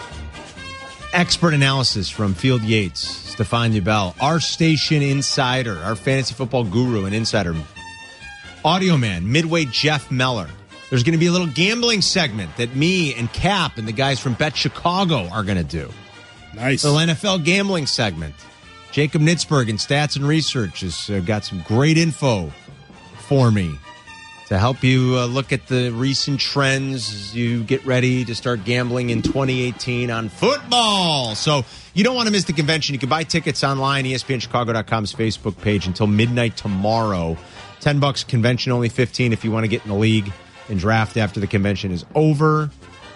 Expert analysis from Field Yates, Stefan Ubell, our station insider, our fantasy football guru and insider, audio man, midway Jeff Meller. There's going to be a little gambling segment that me and Cap and the guys from Bet Chicago are going to do. Nice. The N F L gambling segment. Jacob Nitzberg in Stats and Research has uh, got some great info for me to help you uh, look at the recent trends as you get ready to start gambling in twenty eighteen on football. So you don't want to miss the convention. You can buy tickets online, E S P N Chicago dot com's Facebook page until midnight tomorrow. ten bucks convention, only fifteen if you want to get in the league and draft after the convention is over.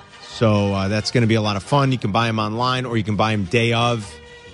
So uh, that's going to be a lot of fun. You can buy them online or you can buy them day of.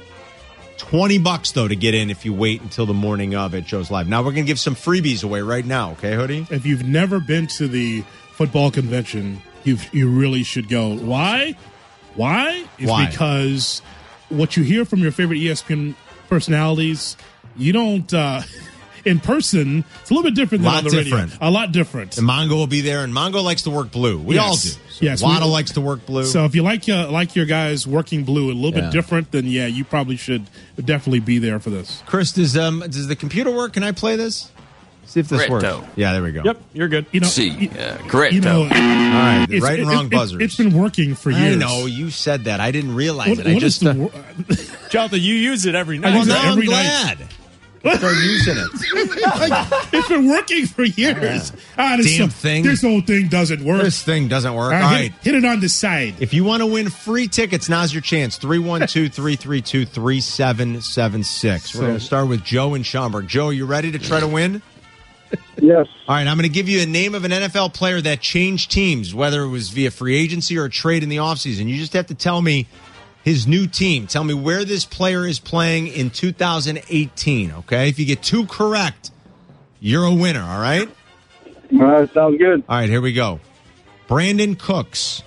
twenty bucks, though, to get in if you wait until the morning of at Joe's Live. Now, we're going to give some freebies away right now, okay, Hoodie? If you've never been to the football convention, you you really should go. Why? Why? It's Why? Because what you hear from your favorite E S P N personalities, you don't... Uh, in person, it's a little bit different than Lot on the different. radio. A lot different. And Mongo will be there, and Mongo likes to work blue. We Yes. all do. So Yes, Waddle we- likes to work blue. So if you like uh, like your guys working blue a little Yeah. bit different, then yeah, you probably should definitely be there for this. Chris, does um does the computer work? Can I play this? See if this Correcto. works. Yeah, there we go. Yep, you're good. You know, See, you, uh, correct. you know, All right, it's- right and it- wrong it- buzzers. It's been working for years. I know, you said that. I didn't realize What, it. I what is just... the uh, wor- Jonathan, you use it every I night. well, use it now I'm every glad. night. Start using it. It's been working for years. Ah, this Damn so- thing. This whole thing doesn't work. This thing doesn't work. Uh, All hit, right. hit it on the side. If you want to win free tickets, now's your chance. three one two, three three two, three seven seven six. We're So- going to start with Joe in Schaumburg. Joe, you ready to try to win? Yes. All right, I'm going to give you a name of an N F L player that changed teams, whether it was via free agency or a trade in the offseason. You just have to tell me his new team. Tell me where this player is playing in two thousand eighteen, okay? If you get two correct, you're a winner, all right? All right, sounds good. All right, here we go. Brandon Cooks.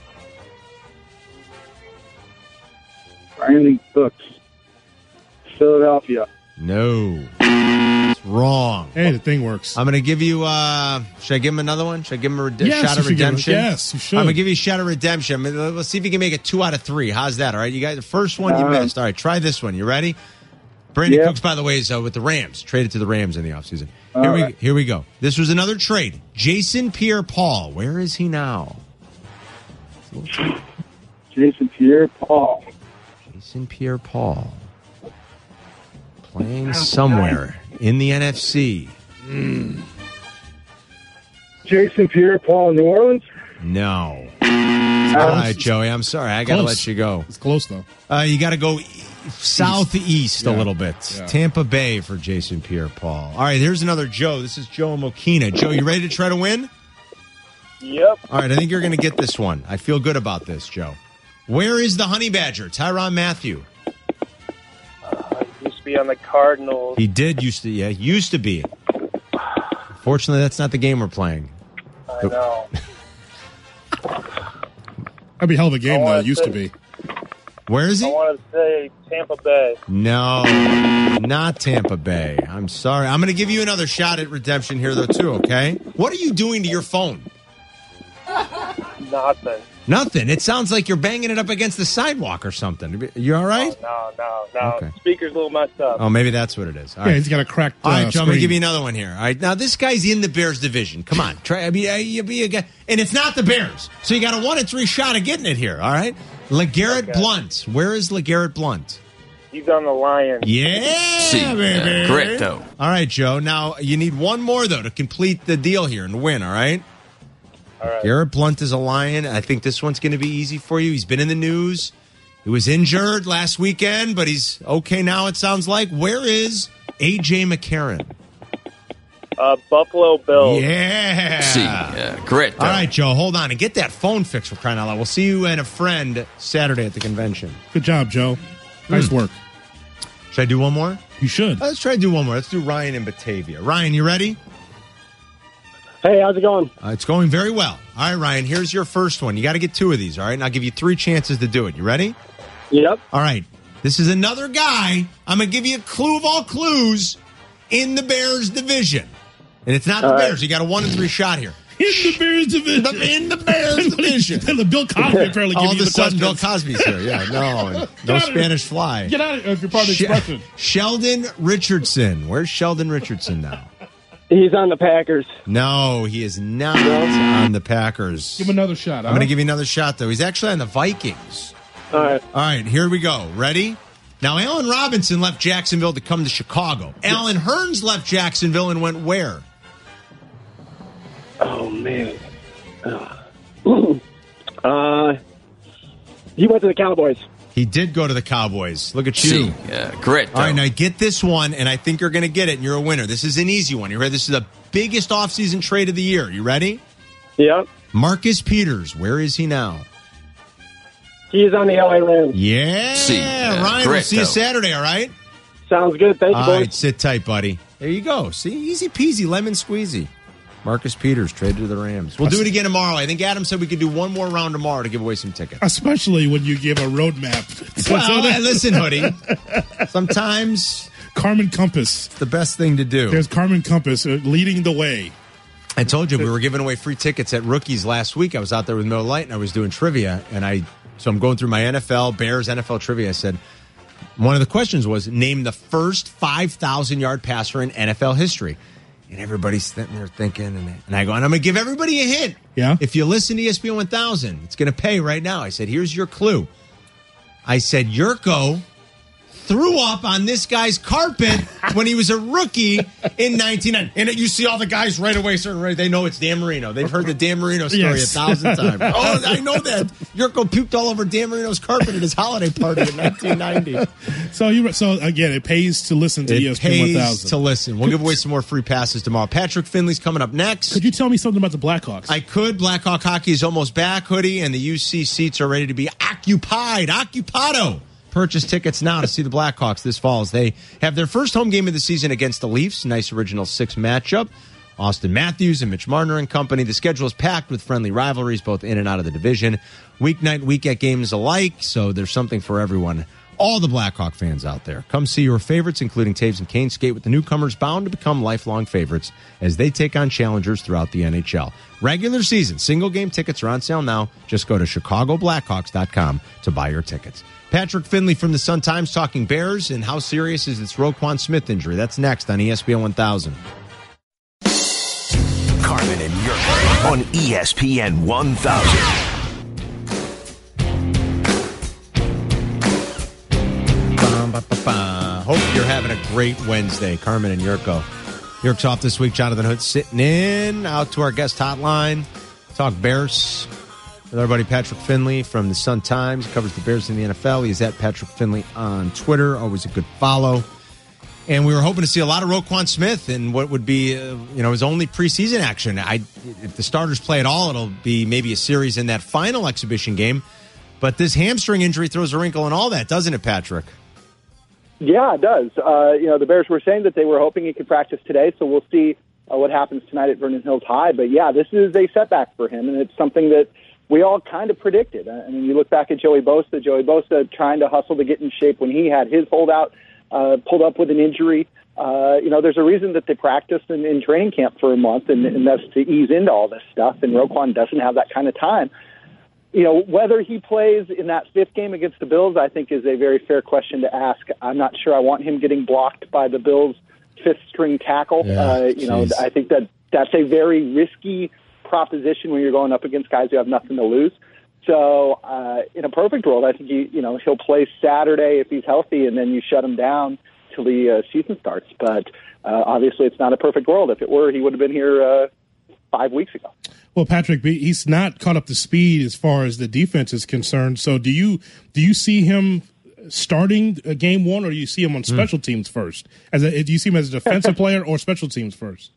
Brandon Cooks, Philadelphia. No. It's wrong. Hey, the thing works. I'm going to give you, uh, should I give him another one? Should I give him a rede- Yes, shot you of should give him- redemption? yes, you should. I'm going to give you a shot of redemption. I mean, let's see if you can make it two out of three. How's that? All right, you guys, the first one you Uh, missed. All right, try this one. You ready? Brandon Yeah. Cooks, by the way, is uh, with the Rams. Traded to the Rams in the offseason. All Here we right. here we go. This was another trade. Jason Pierre-Paul. Where is he now? Jason Pierre-Paul. Jason Pierre-Paul. Playing somewhere in the N F C. Jason Pierre-Paul in New Orleans. No. All right, Joey. I'm sorry. I got to Close. let you go. It's close though. Uh, you got to go e- southeast a Yeah. little bit. Yeah. Tampa Bay for Jason Pierre-Paul. All right, here's another Joe. This is Joe Mokina. Joe, you ready to try to win? Yep. All right, I think you're going to get this one. I feel good about this, Joe. Where is the Honey Badger? Tyrann Mathieu. Used to be on the Cardinals. He did used to, yeah, used to be. Fortunately, that's not the game we're playing. I know. That'd be a hell of a game I though. wanna It used to say- be. Where is he? wanted to say Tampa Bay. No, not Tampa Bay. I'm sorry. I'm going to give you another shot at redemption here, though, too, okay? What are you doing to your phone? Nothing. Nothing. It sounds like you're banging it up against the sidewalk or something. You all right? No, no, no. Okay. Speaker's a little messed up. Oh, maybe that's what it is. All Yeah, right. he's got a cracked. All right, uh, Joe, I'm going to screen. give you another one here. All right, now this guy's in the Bears division. Come on, try. I mean, uh, you be a guy, and it's not the Bears, so you got a one in three shot of getting it here. All right, LeGarrette Okay. Blunt. Where is LeGarrette Blunt? He's on the Lions. Yeah, See, baby. uh, correcto. All right, Joe. Now, you need one more, though, to complete the deal here and win, all right? All right. Garrett Blunt is a Lion. I think this one's going to be easy for you. He's been in the news. He was injured last weekend, but he's okay now, it sounds like. Where is A J. McCarron? Uh, Buffalo Bills. Yeah. See, uh, correcto. All right, Joe, hold on and get that phone fixed for crying out loud. We'll see you and a friend Saturday at the convention. Good job, Joe. Nice Hmm. work. Should I do one more? You should. Let's try to do one more. Let's do Ryan in Batavia. Ryan, you ready? Hey, how's it going? Uh, it's going very well. All right, Ryan, here's your first one. You got to get two of these, all right? And I'll give you three chances to do it. You ready? Yep. All right. This is another guy. I'm going to give you a clue of all clues in the Bears division. And it's not the All right. Bears. You got a one in three shot here. In the Bears division. The- in the Bears division. Bill Cosby apparently All gave of you a the sudden, Bill questions. Cosby's here. Yeah, no. No Get out of Spanish fly. Get out of here if you're part of the She- expression. Sheldon Richardson. Where's Sheldon Richardson now? He's on the Packers. No, he is not on the Packers. Give him another shot. I'm going to give you another shot, though. He's actually on the Vikings. All right. All right, here we go. Ready? Now, Allen Robinson left Jacksonville to come to Chicago. Allen Hurns left Jacksonville and went where? Oh, man. Uh, he went to the Cowboys. He did go to the Cowboys. Look at you. See, uh, correcto. All right, now get this one, and I think you're going to get it, and you're a winner. This is an easy one. You ready? This is the biggest offseason trade of the year. You ready? Yep. Marcus Peters. Where is he now? He's on the L A Rams. Yeah. See, uh, Ryan, we'll see you correcto. Saturday, all right? Sounds good. Thank you, All boys. right, sit tight, buddy. There you go. See, easy peasy, lemon squeezy. Marcus Peters traded to the Rams. We'll do it again tomorrow. I think Adam said we could do one more round tomorrow to give away some tickets. Especially when you give a roadmap. So- Well, so that- hey, listen, Hoodie. Sometimes Carmen Compass. it's the best thing to do. There's Carmen Compass uh, leading the way. I told you we were giving away free tickets at Rookies last week. I was out there with Miller Lite and I was doing trivia, and I so I'm going through my N F L Bears N F L trivia. I said one of the questions was name the first five thousand yard passer in N F L history, and everybody's sitting there thinking, and, and I go, and I'm going to give everybody a hint. Yeah. If you listen to E S P N one thousand, it's going to pay right now. I said, here's your clue. I said Yurko threw up on this guy's carpet when he was a rookie in nineteen ninety. And you see all the guys right away, sort of right, they know it's Dan Marino. They've heard the Dan Marino story Yes. a thousand times. Oh, I know that. Yurko puked all over Dan Marino's carpet at his holiday party in nineteen ninety. So you so again, it pays to listen to It E S P N one pays thousand. to listen. We'll give away some more free passes tomorrow. Patrick Finley's coming up next. Could you tell me something about the Blackhawks? I could. Blackhawk hockey is almost back, Hoodie, and the U C seats are ready to be occupied. Occupado. Purchase tickets now to see the Blackhawks this fall as they have their first home game of the season against the Leafs. Nice original six matchup. Austin Matthews and Mitch Marner and company. The schedule is packed with friendly rivalries both in and out of the division. Weeknight, weekend games alike, so there's something for everyone. All the Blackhawk fans out there, come see your favorites, including Taves and Kane, skate with the newcomers bound to become lifelong favorites as they take on challengers throughout the N H L. Regular season, single game tickets are on sale now. Just go to chicago blackhawks dot com to buy your tickets. Patrick Finley from the Sun-Times talking Bears and how serious is this Roquan Smith injury. That's next on E S P N one thousand. Carmen and Yurko on E S P N one thousand. Hope you're having a great Wednesday, Carmen and Yurko. Yurk's off this week. Jonathan Hood sitting in, out to our guest hotline. Talk Bears with our buddy Patrick Finley from the Sun-Times. Covers the Bears in the N F L. He's at Patrick Finley on Twitter. Always a good follow. And we were hoping to see a lot of Roquan Smith in what would be, uh, you know, his only preseason action. I, if the starters play at all, it'll be maybe a series in that final exhibition game. But this hamstring injury throws a wrinkle in all that, doesn't it, Patrick? Yeah, it does. Uh, you know, the Bears were saying that they were hoping he could practice today, so we'll see uh, what happens tonight at Vernon Hills High. But, yeah, this is a setback for him, and it's something that we all kind of predicted. I mean, you look back at Joey Bosa, Joey Bosa trying to hustle to get in shape when he had his holdout, uh, pulled up with an injury. Uh, you know, there's a reason that they practiced in, in training camp for a month, and, and that's to ease into all this stuff, and Roquan doesn't have that kind of time. You know, whether he plays in that fifth game against the Bills, I think is a very fair question to ask. I'm not sure I want him getting blocked by the Bills' fifth-string tackle. Yeah, uh, you know, geez. I think that that's a very risky proposition when you're going up against guys who have nothing to lose. So uh, in a perfect world, I think he, you know he'll play Saturday if he's healthy, and then you shut him down till the uh, season starts. But uh, obviously, it's not a perfect world. If it were, he would have been here uh, five weeks ago. Well, Patrick, he's not caught up to speed as far as the defense is concerned. So, do you do you see him starting a game one, or do you see him on special mm. teams first? As a, do you see him as a defensive player or special teams first?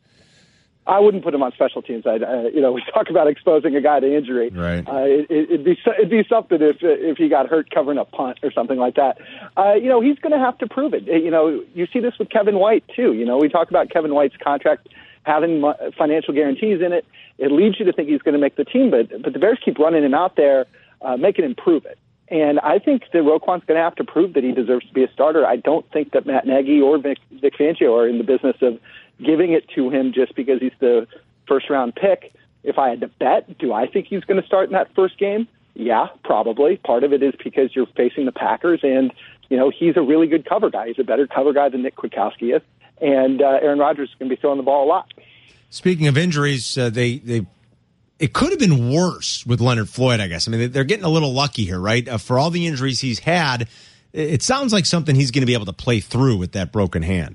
I wouldn't put him on special teams. I, uh, you know, we talk about exposing a guy to injury. Right. Uh, it, it'd be it'd be something if if he got hurt covering a punt or something like that. Uh, you know, he's going to have to prove it. You know, you see this with Kevin White too. You know, we talk about Kevin White's contract having financial guarantees in it. It leads you to think he's going to make the team, but but the Bears keep running him out there, uh, making him prove it. And I think that Roquan's going to have to prove that he deserves to be a starter. I don't think that Matt Nagy or Vic, Vic Fangio are in the business of giving it to him just because he's the first-round pick. If I had to bet, do I think he's going to start in that first game? Yeah, probably. Part of it is because you're facing the Packers, and you know he's a really good cover guy. He's a better cover guy than Nick Kwiatkowski is, and uh, Aaron Rodgers is going to be throwing the ball a lot. Speaking of injuries, uh, they they it could have been worse with Leonard Floyd, I guess. I mean, they're getting a little lucky here, right? Uh, for all the injuries he's had, it sounds like something he's going to be able to play through with that broken hand.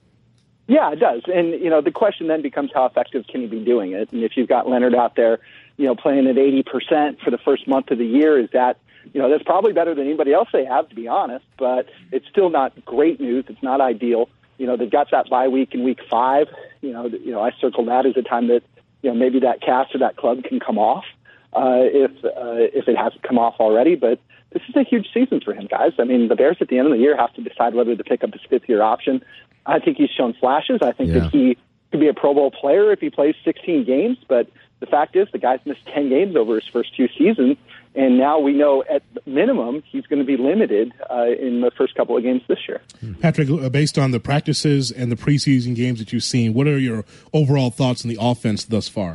Yeah, it does. And, you know, the question then becomes how effective can he be doing it? And if you've got Leonard out there, you know, playing at eighty percent for the first month of the year, is that, you know, that's probably better than anybody else they have, to be honest, but it's still not great news. It's not ideal. You know, they've got that bye week in week five. You know, you know, I circle that as a time that, you know, maybe that cast or that club can come off uh, if uh, if it hasn't come off already. But this is a huge season for him, guys. I mean, the Bears at the end of the year have to decide whether to pick up his fifth-year option. I think he's shown flashes. I think yeah. that he could be a Pro Bowl player if he plays sixteen games. But the fact is the guy's missed ten games over his first two seasons. And now we know at minimum he's going to be limited uh, in the first couple of games this year. Patrick, based on the practices and the preseason games that you've seen, what are your overall thoughts on the offense thus far?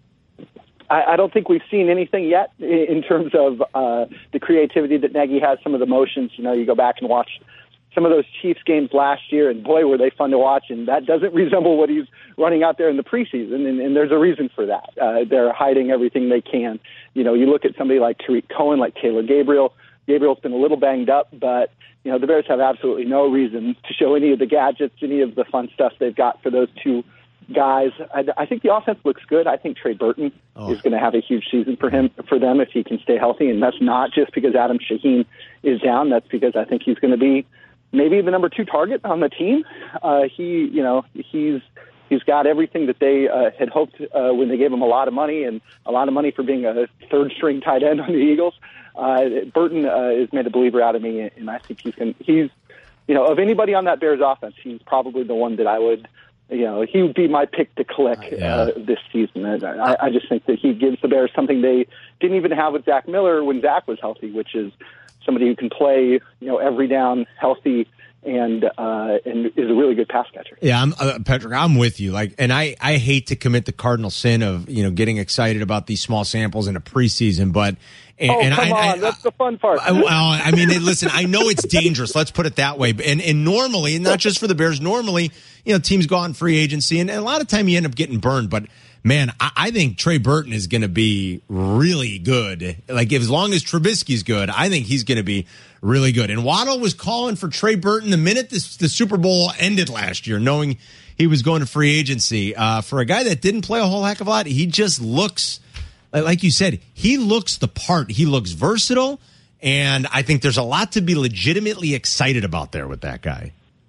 I, I don't think we've seen anything yet in terms of uh, the creativity that Nagy has, some of the motions. You know, you go back and watch some of those Chiefs games last year, and boy, were they fun to watch. And that doesn't resemble what he's running out there in the preseason, and, and there's a reason for that. Uh, they're hiding everything they can. You know, you look at somebody like Tariq Cohen, like Taylor Gabriel. Gabriel's been a little banged up, but, you know, the Bears have absolutely no reason to show any of the gadgets, any of the fun stuff they've got for those two guys. I, I think the offense looks good. I think Trey Burton oh. is going to have a huge season for him, for them, if he can stay healthy. And that's not just because Adam Shaheen is down. That's because I think he's going to be maybe the number two target on the team. Uh, he, you know, he's he's got everything that they uh, had hoped uh, when they gave him a lot of money and a lot of money for being a third-string tight end on the Eagles. Uh, Burton uh, has made a believer out of me, and I think he's going. He's, you know, of anybody on that Bears offense, he's probably the one that I would, you know, he would be my pick to click yeah. uh, this season. I, I just think that he gives the Bears something they didn't even have with Zach Miller when Zach was healthy, which is somebody who can play, you know, every down, healthy, and uh, and is a really good pass catcher. Yeah, I'm, uh, Patrick, I'm with you. Like, and I, I hate to commit the cardinal sin of, you know, getting excited about these small samples in a preseason, but and, oh and come I, on, I, that's the fun part. I, well, I mean, listen, I know it's dangerous. Let's put it that way. And and normally, and not just for the Bears, normally, you know, teams go out in free agency, and, and a lot of time you end up getting burned, but. Man, I, I think Trey Burton is going to be really good. Like, as long as Trubisky's good, I think he's going to be really good. And Waddle was calling for Trey Burton the minute this, the Super Bowl ended last year, knowing he was going to free agency. Uh, for a guy that didn't play a whole heck of a lot, he just looks, like you said, he looks the part. He looks versatile, and I think there's a lot to be legitimately excited about there with that guy.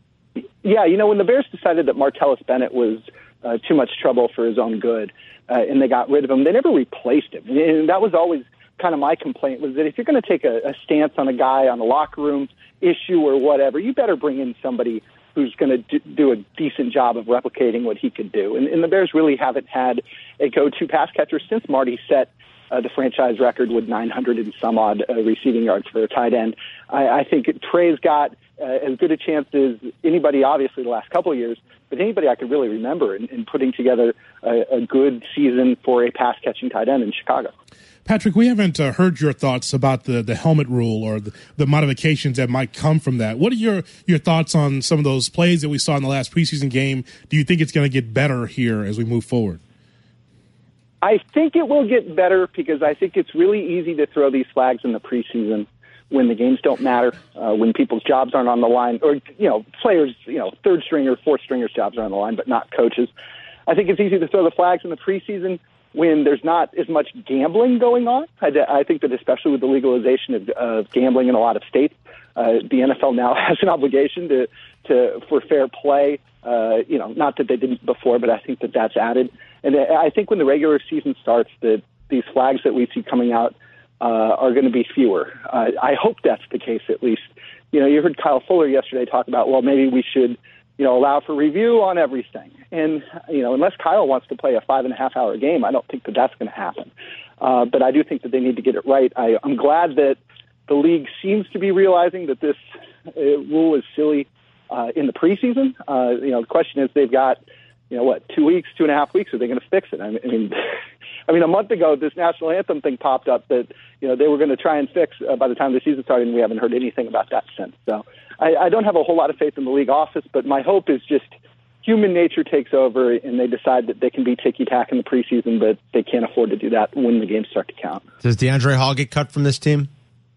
Yeah, you know, when the Bears decided that Martellus Bennett was Uh, too much trouble for his own good, uh, and they got rid of him. They never replaced him, and that was always kind of my complaint, was that if you're going to take a, a stance on a guy on a locker room issue or whatever, you better bring in somebody who's going to do, do a decent job of replicating what he could do. And, and the Bears really haven't had a go-to pass catcher since Marty set uh, the franchise record with nine hundred and some odd uh, receiving yards for a tight end. I, I think Trey's got uh, as good a chance as anybody, obviously, the last couple of years, but anybody I could really remember in, in putting together a, a good season for a pass-catching tight end in Chicago. Patrick, we haven't uh, heard your thoughts about the, the helmet rule or the, the modifications that might come from that. What are your, your thoughts on some of those plays that we saw in the last preseason game? Do you think it's going to get better here as we move forward? I think it will get better because I think it's really easy to throw these flags in the preseason when the games don't matter, uh, when people's jobs aren't on the line, or, you know, players, you know, third stringer, fourth stringers' jobs are on the line, but not coaches. I think it's easy to throw the flags in the preseason when there's not as much gambling going on. I, I think that especially with the legalization of, of gambling in a lot of states, uh, the N F L now has an obligation to, to for fair play. Uh, you know, not that they didn't before, but I think that that's added. And I think when the regular season starts, that these flags that we see coming out uh, are going to be fewer. Uh, I hope that's the case, at least. You know, you heard Kyle Fuller yesterday talk about, well, maybe we should, you know, allow for review on everything. And, you know, unless Kyle wants to play a five and a half hour game, I don't think that that's going to happen. Uh, but I do think that they need to get it right. I, I'm glad that the league seems to be realizing that this uh, rule is silly uh, in the preseason. Uh, you know, the question is they've got, you know, what, two weeks, two and a half weeks, are they going to fix it? I mean, I mean, a month ago, this national anthem thing popped up that, you know, they were going to try and fix uh, by the time the season started, and we haven't heard anything about that since. So I, I don't have a whole lot of faith in the league office, but my hope is just human nature takes over and they decide that they can be ticky-tack in the preseason, but they can't afford to do that when the games start to count. Does DeAndre Hall get cut from this team?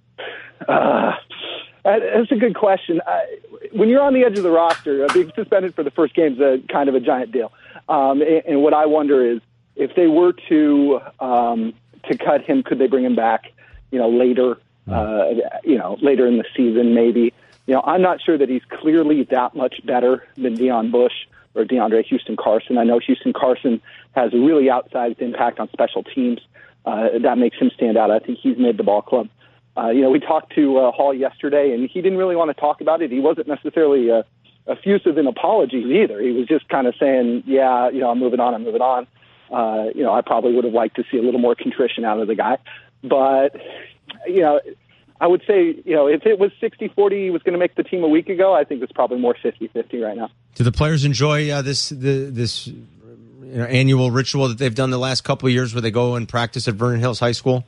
Uh, that's a good question. I, when you're on the edge of the roster, uh, being suspended for the first game is a kind of a giant deal. Um, and, and what I wonder is, if they were to um, to cut him, could they bring him back? You know, later, uh, you know, later in the season, maybe. You know, I'm not sure that he's clearly that much better than Deion Bush or DeAndre Houston Carson. I know Houston Carson has a really outsized impact on special teams. Uh, that makes him stand out. I think he's made the ball club. Uh, you know, we talked to uh, Hall yesterday, and he didn't really want to talk about it. He wasn't necessarily uh, effusive in apologies either. He was just kind of saying, yeah, you know, I'm moving on, I'm moving on. Uh, you know, I probably would have liked to see a little more contrition out of the guy. But, you know, I would say, you know, if it was sixty forty, he was going to make the team a week ago, I think it's probably more fifty-fifty right now. Do the players enjoy uh, this the, this you know, annual ritual that they've done the last couple of years where they go and practice at Vernon Hills High School?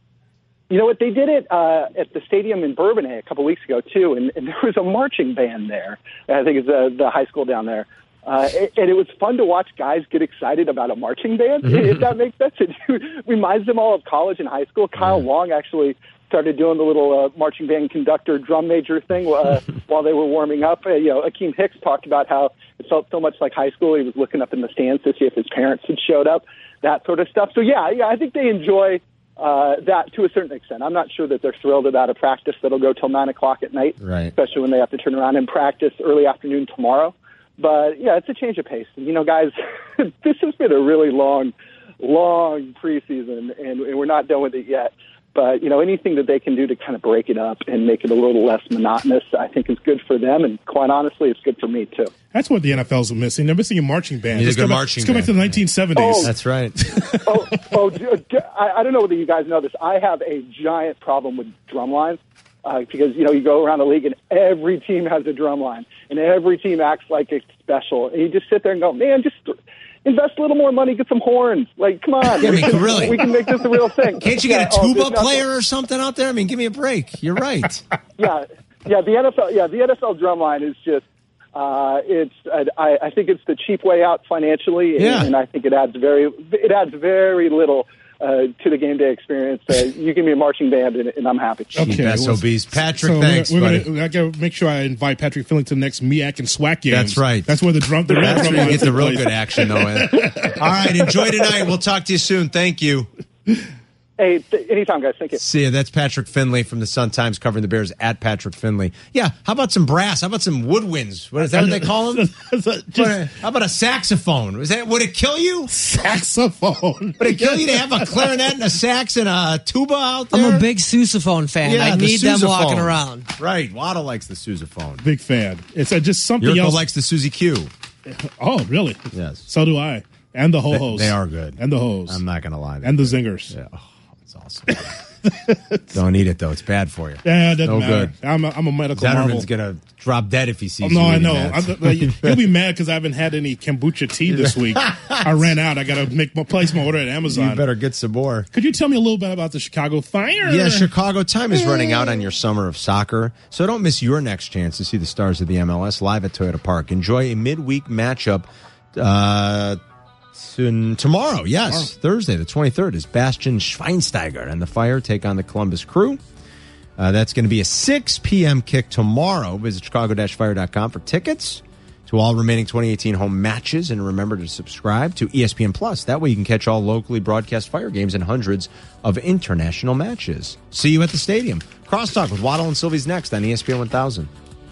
You know what, they did it uh, at the stadium in Bourbonnais a couple weeks ago, too, and, and there was a marching band there. I think it's uh, the high school down there. Uh, and it was fun to watch guys get excited about a marching band, if that makes sense. It reminds them all of college and high school. Kyle Long actually started doing the little uh, marching band conductor drum major thing uh, while they were warming up. Uh, you know, Akeem Hicks talked about how it felt so much like high school. He was looking up in the stands to see if his parents had showed up, that sort of stuff. So, yeah, yeah, I think they enjoy uh, that to a certain extent. I'm not sure that they're thrilled about a practice that'll go till nine o'clock at night, right? Especially when they have to turn around and practice early afternoon tomorrow. But, yeah, it's a change of pace. And, you know, guys, this has been a really long, long preseason, and, and we're not done with it yet. But, you know, anything that they can do to kind of break it up and make it a little less monotonous, I think is good for them. And quite honestly, it's good for me, too. That's what the N F L's missing. They're missing a marching band. Let's go, go back, marching let's go back to the nineteen seventies. Oh. That's right. oh, oh I, I don't know whether you guys know this. I have a giant problem with drum lines. Uh, because, you know, you go around the league and every team has a drum line and every team acts like it's special. And you just sit there and go, man, just invest a little more money, get some horns. Like, come on. Yeah, I mean, we, can, really? we can make this a real thing. Can't you yeah, get a tuba oh, player or something out there? I mean, give me a break. You're right. yeah. Yeah. The N F L, yeah, the N F L drum line is just, uh, it's, I, I think it's the cheap way out financially. And, yeah. and I think it adds very, it adds very little Uh, to the game day experience. Uh, you give me a marching band and, and I'm happy. Okay, S O Bs. Patrick, so thanks, we're, we're buddy. Gonna, I got to make sure I invite Patrick Filling to the next M E A C and SWAC games. That's right. That's where the drum. The That's drum where you lines get the real place. good action, though. Man. All right, enjoy tonight. We'll talk to you soon. Thank you. Hey, th- anytime, guys. Thank you. See ya. That's Patrick Finley from the Sun-Times covering the Bears at Patrick Finley. Yeah, how about some brass? How about some woodwinds? What is that what they call them? Just, how about a saxophone? Was that, would it kill you? Saxophone. Would it kill you to have a clarinet and a sax and a tuba out there? I'm a big sousaphone fan. Yeah, I the need them sousaphone. walking around. Right. Waddle likes the sousaphone. Big fan. It's uh, just something Yurko else. likes the Suzy Q. Oh, really? Yes. So do I. And the ho-hos. They, they are good. And the hos. I'm not going to lie. And the zingers. Yeah. Oh, that's awesome. Don't eat it, though. It's bad for you. Yeah, it doesn't no matter. good. I'm a, I'm a medical marvel. Zetterman's going to drop dead if he sees oh, no, you I eating know. that. I, he'll be mad because I haven't had any kombucha tea this week. I ran out. I got to make my place my order at Amazon. You better get some more. Could you tell me a little bit about the Chicago Fire? Yeah, Chicago, time is running out on your summer of soccer, so don't miss your next chance to see the stars of the M L S live at Toyota Park. Enjoy a midweek matchup uh, Soon, tomorrow, yes, tomorrow. Thursday, the twenty-third, is Bastian Schweinsteiger and the Fire take on the Columbus Crew. Uh, that's going to be a six p.m. kick tomorrow. Visit chicago dash fire dot com for tickets to all remaining twenty eighteen home matches. And remember to subscribe to E S P N Plus. That way you can catch all locally broadcast Fire games and hundreds of international matches. See you at the stadium. Crosstalk with Waddle and Sylvie's next on E S P N one thousand.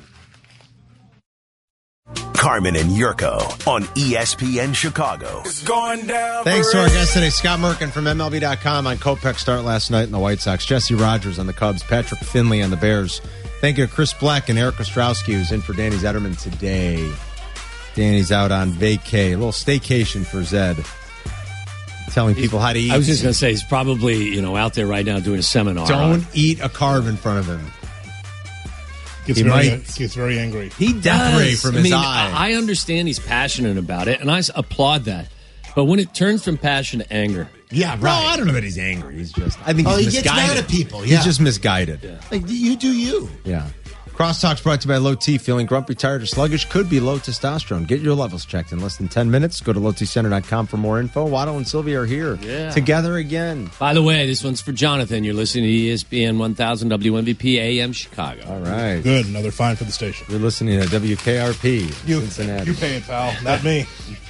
Carmen and Yurko on E S P N Chicago. It's going down. Thanks to our guest today, Scott Merkin from M L B dot com on Kopech's start last night in the White Sox. Jesse Rogers on the Cubs. Patrick Finley on the Bears. Thank you to Chris Black and Eric Ostrowski, who's in for Danny Zetterman today. Danny's out on vacay. A little staycation for Zed. Telling he's, people how to eat. I was just going to say, he's probably, you know, out there right now doing a seminar. Don't eat a carb in front of him. Gets he very, might, gets very angry. He definitely from I his mean, eye. I understand he's passionate about it, and I applaud that. But when it turns from passion to anger, yeah, right. No, I don't know that he's angry. He's just. I think oh, he's he misguided. gets mad at people. Yeah, he's just misguided. Yeah. Like you do you. Yeah. Crosstalk's brought to you by Low T. Feeling grumpy, tired, or sluggish could be low testosterone. Get your levels checked in less than ten minutes. Go to low t center dot com for more info. Waddle and Sylvia are here yeah. together again. By the way, this one's for Jonathan. You're listening to E S P N one thousand W M V P A M Chicago. All right. Good. Another fine for the station. You're listening to W K R P you, Cincinnati. You pay it, pal. Not me.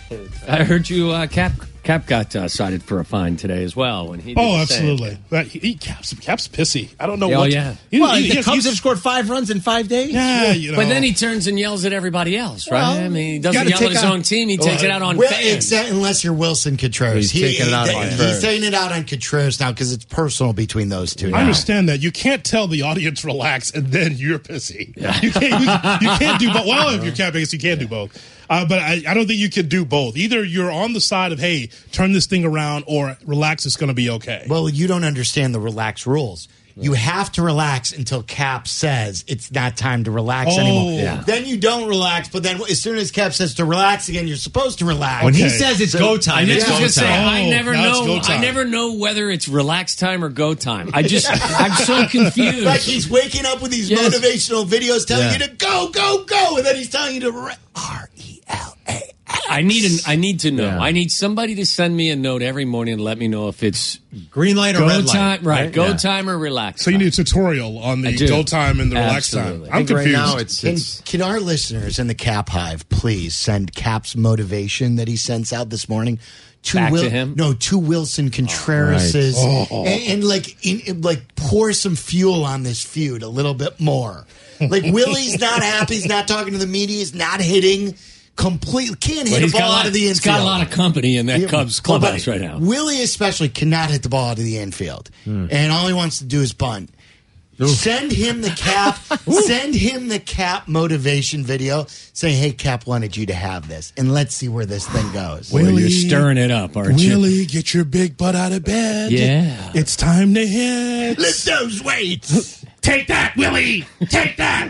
I heard you, uh, Cap Cap got uh, cited for a fine today as well. When he did oh, the absolutely. same. That, he, he Cap's, Cap's pissy. I don't know oh, what. yeah. He, well, he, the he, Cubs have scored five runs in five days. Yeah, you know. But then he turns and yells at everybody else, right? Well, I mean, he doesn't yell at his out, own team. He takes well, it out on well, fans. Except unless you're Wilson Contreras. He's he, taking it out he, on He's Contreras. taking it out on Contreras now because it's personal between those two. I understand that. You can't tell the audience relax and then you're pissy. Yeah. You, can't, you, you can't do both. Well, if you're Cap, I guess you can do both. Uh, but I, I don't think you can do both. Either you're on the side of, hey, turn this thing around, or relax, it's going to be okay. Well, you don't understand the relax rules. You have to relax until Cap says it's not time to relax oh, anymore. Yeah. Then you don't relax, but then as soon as Cap says to relax again, you're supposed to relax. When okay. he says it's so, go time, I, it's go go say, time. I never Oh, know. I never know whether it's relax time or go time. I just, I'm so confused. Like he's waking up with these yes. motivational videos telling yeah. you to go, go, go, and then he's telling you to re- R E L A. I need an, I need to know. Yeah. I need somebody to send me a note every morning and let me know if it's green light or go red time, light. right? right? Go yeah. time or relax. So you need a tutorial on the go time and the relax Absolutely. time. I'm confused. Right now it's, can, it's, can our listeners in the Cap Hive please send Cap's motivation that he sends out this morning to, Back Wil- to him? No, to Wilson Contreras's, oh, right. oh. and, and like, in, like pour some fuel on this feud a little bit more. Like Willie's not happy. He's not talking to the media. He's not hitting. Completely can't hit well, a ball lot, out of the infield. He's got a lot of company in that yeah, Cubs clubhouse right now. Willie especially cannot hit the ball out of the infield, hmm. and all he wants to do is bunt. Oof. Send him the Cap. Send him the Cap motivation video. Say, "Hey, Cap wanted you to have this, and let's see where this thing goes." Willie, well, you're stirring it up, aren't Willie, you? Willie, get your big butt out of bed. Yeah, it's time to hit. Lift those weights. Take that, Willie. Take that.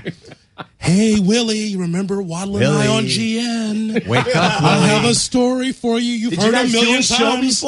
Hey, Willie, remember Waddle and I on G N? Wake up, Willie. I'll have a story for you. You've Did heard you a million show times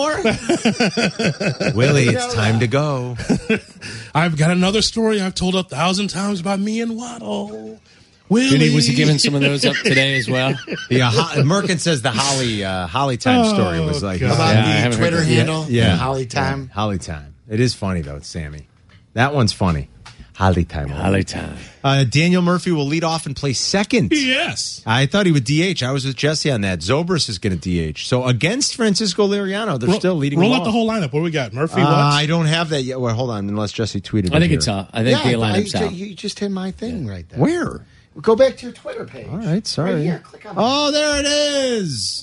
before. Willie, it's time to go. I've got another story I've told a thousand times about me and Waddle. Willie. Did he, was he giving some of those up today as well? Yeah, Ho- Merkin says the Holly uh, Holly Time oh, story was like about yeah, the Twitter handle. Yeah, yeah. Holly Time. Yeah, Holly Time. It is funny though, Sammy. That one's funny. Holly Time. Holly Time. Uh, Daniel Murphy will lead off and play second. Yes. I thought he would D H. I was with Jesse on that. Zobrist is going to D H. So against Francisco Liriano, they're roll, still leading. Roll out out the whole lineup. What do we got? Murphy, uh, what? I don't have that yet. Well, hold on. Unless Jesse tweeted it. I think here. it's out. I think yeah, the lineup's I, out. You just hit my thing yeah. right there. Where? Go back to your Twitter page. All right. Sorry. Right here. Click on oh, there it is.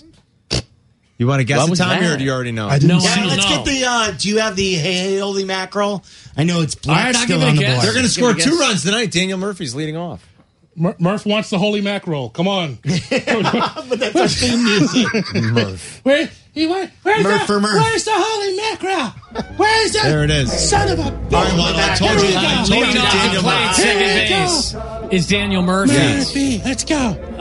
You want to guess what the time that? here, or do you already know? I didn't no, see I Yeah, don't let's know. get the. Uh, do you have the hey hey holy mackerel? I know it's black All right, I'll still give it a on the guess. board. They're going to Give score me a two guess. runs tonight. Daniel Murphy's leading off. Mur- Murph wants the holy mackerel. Come on. But that's our theme music. Murph. Where, he, where, where's, Murph the, for Murph. where's the holy mackerel? Where's the There it is. son of a bitch? All right, well, I told you. I told you Leading off Daniel to play at Murphy. second base is Daniel Murphy. Murphy, let's go.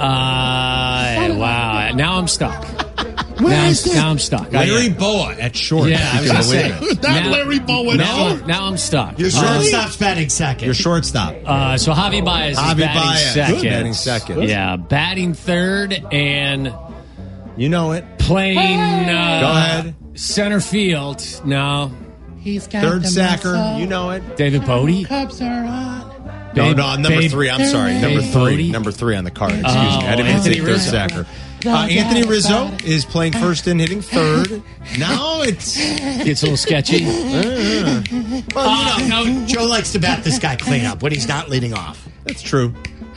Uh, wow. Now I'm stuck. Where Now I'm, is the- now I'm stuck. I- Larry Boa at short. Yeah, I was You going can to say. believe it. Not now, Larry Bowen. now, No. now I'm stuck. Your Uh, shortstop's batting second. Your shortstop. Uh, so Javi Baez is Javi batting Baez. second. Good. Batting second. Yeah, batting third, and You know it. Playing uh, Go ahead. Center field. No. He's got Third the sacker. muscle. You know it. David Bodie. Cups are on. No, Babe- no, number Babe- three. I'm sorry. Number Babe three. Bodie? Number three on the card. Excuse Oh, me. I didn't mean to Anthony say third Rizzo. sacker. Uh, Anthony Rizzo is playing first and hitting third. Now it's Gets a little sketchy. uh, Well, you know, Joe likes to bat this guy clean up when he's not leading off. that's true.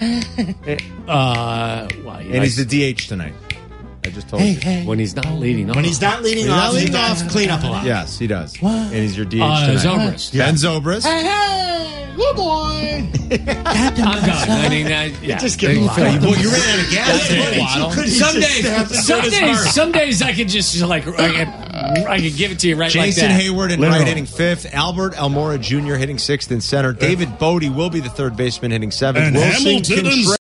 Uh, well, And he's the D H tonight. I just told Hey, you. hey. when he's not leading off. When he's not leading He's off, not he leading does off. clean up a lot. Yes, he does. And he's your D H Uh, tonight. Zobrist. Ben Zobrist. Hey, hey, good boy. I'm done. I mean, I, yeah. Just give him a lot. Well, you ran out of gas today. Waddle. Couldn't he Some just days, stab the some British days, heart? some days I could just like I could, I could give it to you right Jason like that. Hayward in Literal. right hitting fifth. Albert Almora Junior hitting sixth and center. David Bodie will be the third baseman hitting seventh. And Wilson Hamilton and Contreras